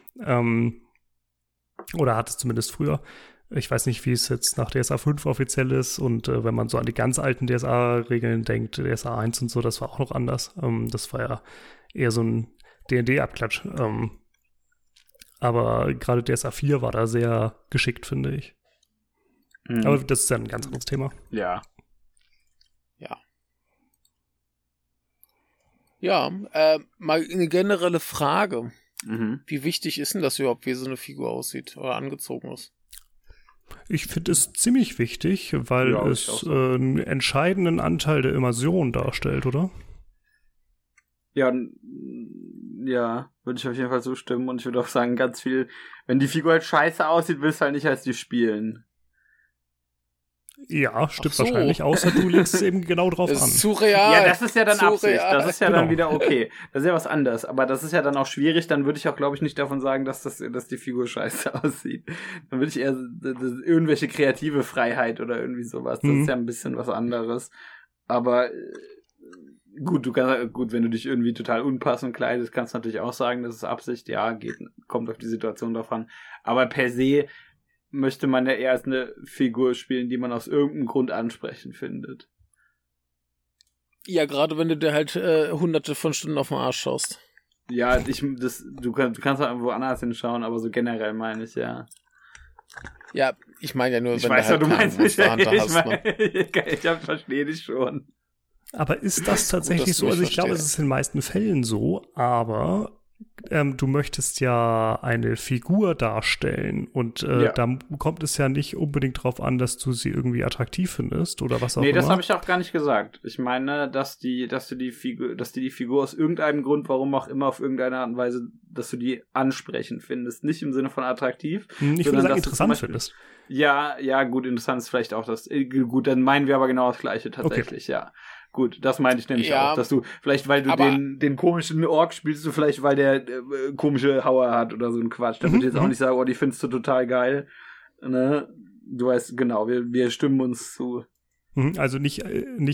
Oder hat es zumindest früher. Ich weiß nicht, wie es jetzt nach DSA 5 offiziell ist. Und wenn man so an die ganz alten DSA-Regeln denkt, DSA 1 und so, das war auch noch anders. Das war ja eher so ein D&D-Abklatsch. Aber gerade DSA 4 war da sehr geschickt, finde ich. Aber das ist ja ein ganz anderes Thema. Ja. Ja, mal eine generelle Frage. Wie wichtig ist denn das überhaupt, wie so eine Figur aussieht oder angezogen ist? Ich finde es ziemlich wichtig, weil es einen entscheidenden Anteil der Immersion darstellt, oder? Ja, würde ich auf jeden Fall zustimmen und ich würde auch sagen, ganz viel, wenn die Figur halt scheiße aussieht, willst du halt nicht als die spielen. Ja, stimmt wahrscheinlich, außer du legst es eben genau drauf an. Das ist zu real. Ja, das ist ja dann Absicht, das ist ja dann wieder okay. Das ist ja was anderes, aber das ist ja dann auch schwierig, dann würde ich auch, glaube ich, nicht davon sagen, dass die Figur scheiße aussieht. Dann würde ich eher irgendwelche kreative Freiheit oder irgendwie sowas, das ist ja ein bisschen was anderes. Aber gut, wenn du dich irgendwie total unpassend kleidest, kannst du natürlich auch sagen, das ist Absicht, ja, kommt auf die Situation drauf an. Aber per se möchte man ja eher als eine Figur spielen, die man aus irgendeinem Grund ansprechend findet. Ja, gerade wenn du dir halt hunderte von Stunden auf den Arsch schaust. Ja, du kannst halt woanders hinschauen, aber so generell meine ich, ja. Ja, ich meine ja nur, ich wenn weiß, du halt du meinst nicht, ich verstehe dich schon. Aber ist das tatsächlich so? Also ich glaube, es ist in den meisten Fällen so, aber du möchtest ja eine Figur darstellen und da kommt es ja nicht unbedingt drauf an, dass du sie irgendwie attraktiv findest oder was auch immer. Nee, das habe ich auch gar nicht gesagt. Ich meine, dass du die Figur aus irgendeinem Grund, warum auch immer, auf irgendeine Art und Weise, dass du die ansprechend findest. Nicht im Sinne von attraktiv. Ich würde sagen, interessant findest. Ja, gut, interessant ist vielleicht auch das. Gut, dann meinen wir aber genau das Gleiche tatsächlich, ja. Gut, das meinte ich nämlich auch, dass du vielleicht, weil du den komischen Ork spielst, du vielleicht, weil der komische Hauer hat oder so ein Quatsch. Da würde ich jetzt auch nicht sagen, die findest du total geil. Ne? Du weißt, genau, wir stimmen uns zu. Also nicht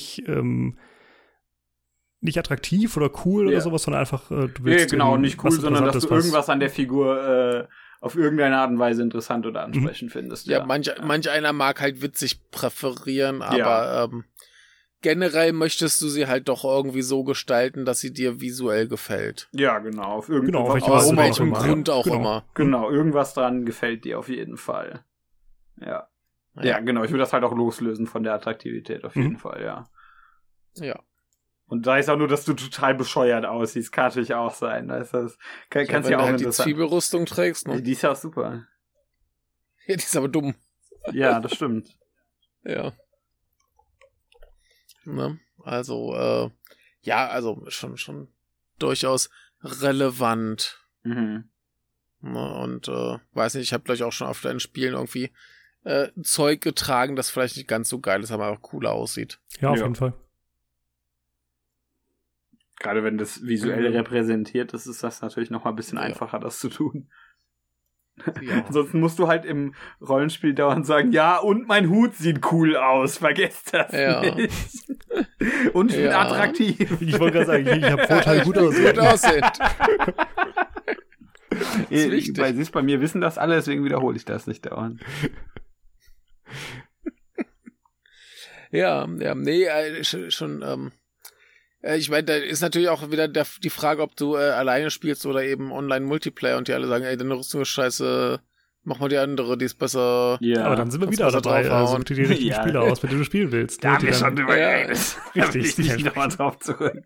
attraktiv oder cool oder sowas, sondern einfach, du willst. Ja, genau, nicht cool, sondern dass du irgendwas an der Figur auf irgendeine Art und Weise interessant oder ansprechend findest. Ja, manch einer mag halt witzig präferieren, aber generell möchtest du sie halt doch irgendwie so gestalten, dass sie dir visuell gefällt. Ja, genau. Aus welchem Grund auch immer. Genau, irgendwas dran gefällt dir auf jeden Fall. Ja. Ja, genau. Ich will das halt auch loslösen von der Attraktivität auf jeden Fall, ja. Ja. Und da ist auch nur, dass du total bescheuert aussiehst. Kann natürlich auch sein. Kannst ja auch wenn du die Zwiebelrüstung trägst, ne? Die ist ja auch super. Ja, die ist aber dumm. Ja, das stimmt. Ja. Ne? Also, also schon durchaus relevant. Mhm. Ne? Und weiß nicht, ich habe gleich auch schon auf deinen Spielen irgendwie Zeug getragen, das vielleicht nicht ganz so geil ist, aber auch cooler aussieht. Ja, auf jeden Fall. Gerade wenn das visuell repräsentiert ist, ist das natürlich noch mal ein bisschen einfacher, das zu tun. Ja. Ansonsten musst du halt im Rollenspiel dauernd sagen, ja, und mein Hut sieht cool aus, vergesst das nicht. Und ich bin attraktiv. Ich wollte gerade sagen, ich habe Vorteil gut aussehen. Siehst, bei mir wissen das alle, deswegen wiederhole ich das nicht dauernd. Schon, ich meine, da ist natürlich auch wieder die Frage, ob du alleine spielst oder eben Online-Multiplayer und die alle sagen, ey, deine Rüstung ist scheiße, mach mal die andere, die ist besser. Ja, aber dann sind wir wieder dabei, such dir die richtigen Spieler aus, wenn du spielen willst. Da haben wir schon drüber geredet. Richtig, ich nochmal drauf zurück.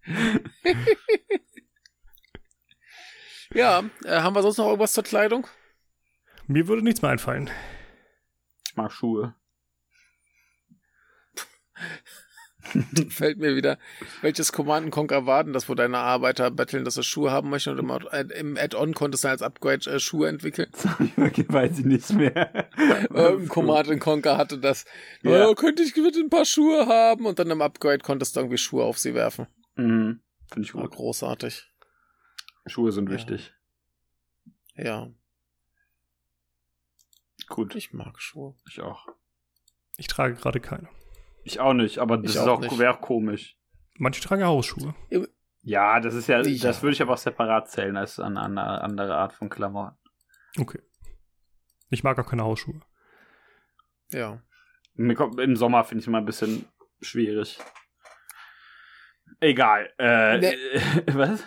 Ja, haben wir sonst noch irgendwas zur Kleidung? Mir würde nichts mehr einfallen. Ich mag Schuhe. Fällt mir wieder, welches Command & Conquer war denn das, wo deine Arbeiter betteln, dass sie Schuhe haben möchten und im Add-on konntest du als Upgrade Schuhe entwickeln? Weiß ich nicht mehr. Irgendein Command & Conquer hatte das. Ja. Könnte ich bitte ein paar Schuhe haben? Und dann im Upgrade konntest du irgendwie Schuhe auf sie werfen. Mhm. Finde ich gut. Großartig. Schuhe sind wichtig. Ja. Gut. Ich mag Schuhe. Ich auch. Ich trage gerade keine. Ich auch nicht, aber das wäre auch komisch. Manche tragen Hausschuhe. Ja, das ist das würde ich aber auch separat zählen als eine andere Art von Klamotten. Okay. Ich mag auch keine Hausschuhe. Ja. Im Sommer finde ich immer ein bisschen schwierig. Egal. Was?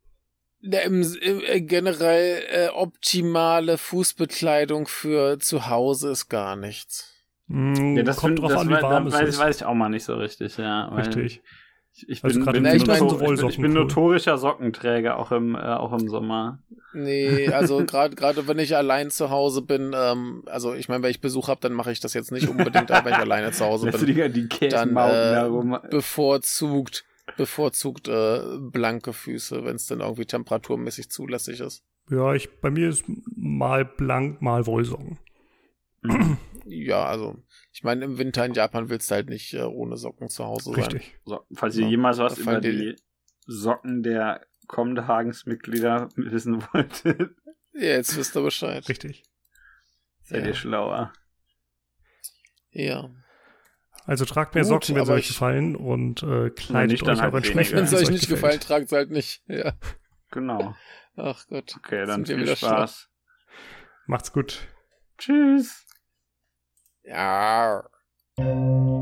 Generell optimale Fußbekleidung für zu Hause ist gar nichts. Ja, das kommt drauf an, wie warm es ist. Weiß ich auch mal nicht so richtig, ja. Richtig. Ich bin notorischer Sockenträger, auch im Sommer. Nee, also gerade wenn ich allein zu Hause bin, also ich meine, wenn ich Besuch habe, dann mache ich das jetzt nicht unbedingt, aber wenn ich alleine zu Hause bin, die dann bevorzugt blanke Füße, wenn es dann irgendwie temperaturmäßig zulässig ist. Ja, bei mir ist mal blank, mal Wollsocken. Ja, also ich meine, im Winter in Japan willst du halt nicht ohne Socken zu Hause sein. Richtig. So, falls ihr jemals was über die Socken der Comdehagens-Mitglieder wissen wolltet. Ja, jetzt wisst ihr Bescheid. Richtig. Seid ihr schlauer. Ja. Also tragt mehr Socken, wenn sie euch gefallen und kleidet euch auch entsprechend. Wenn es euch nicht gefallen, tragt es halt nicht. Ja. Genau. Ach Gott. Okay, dann viel Spaß. Macht's gut. Tschüss. Ja.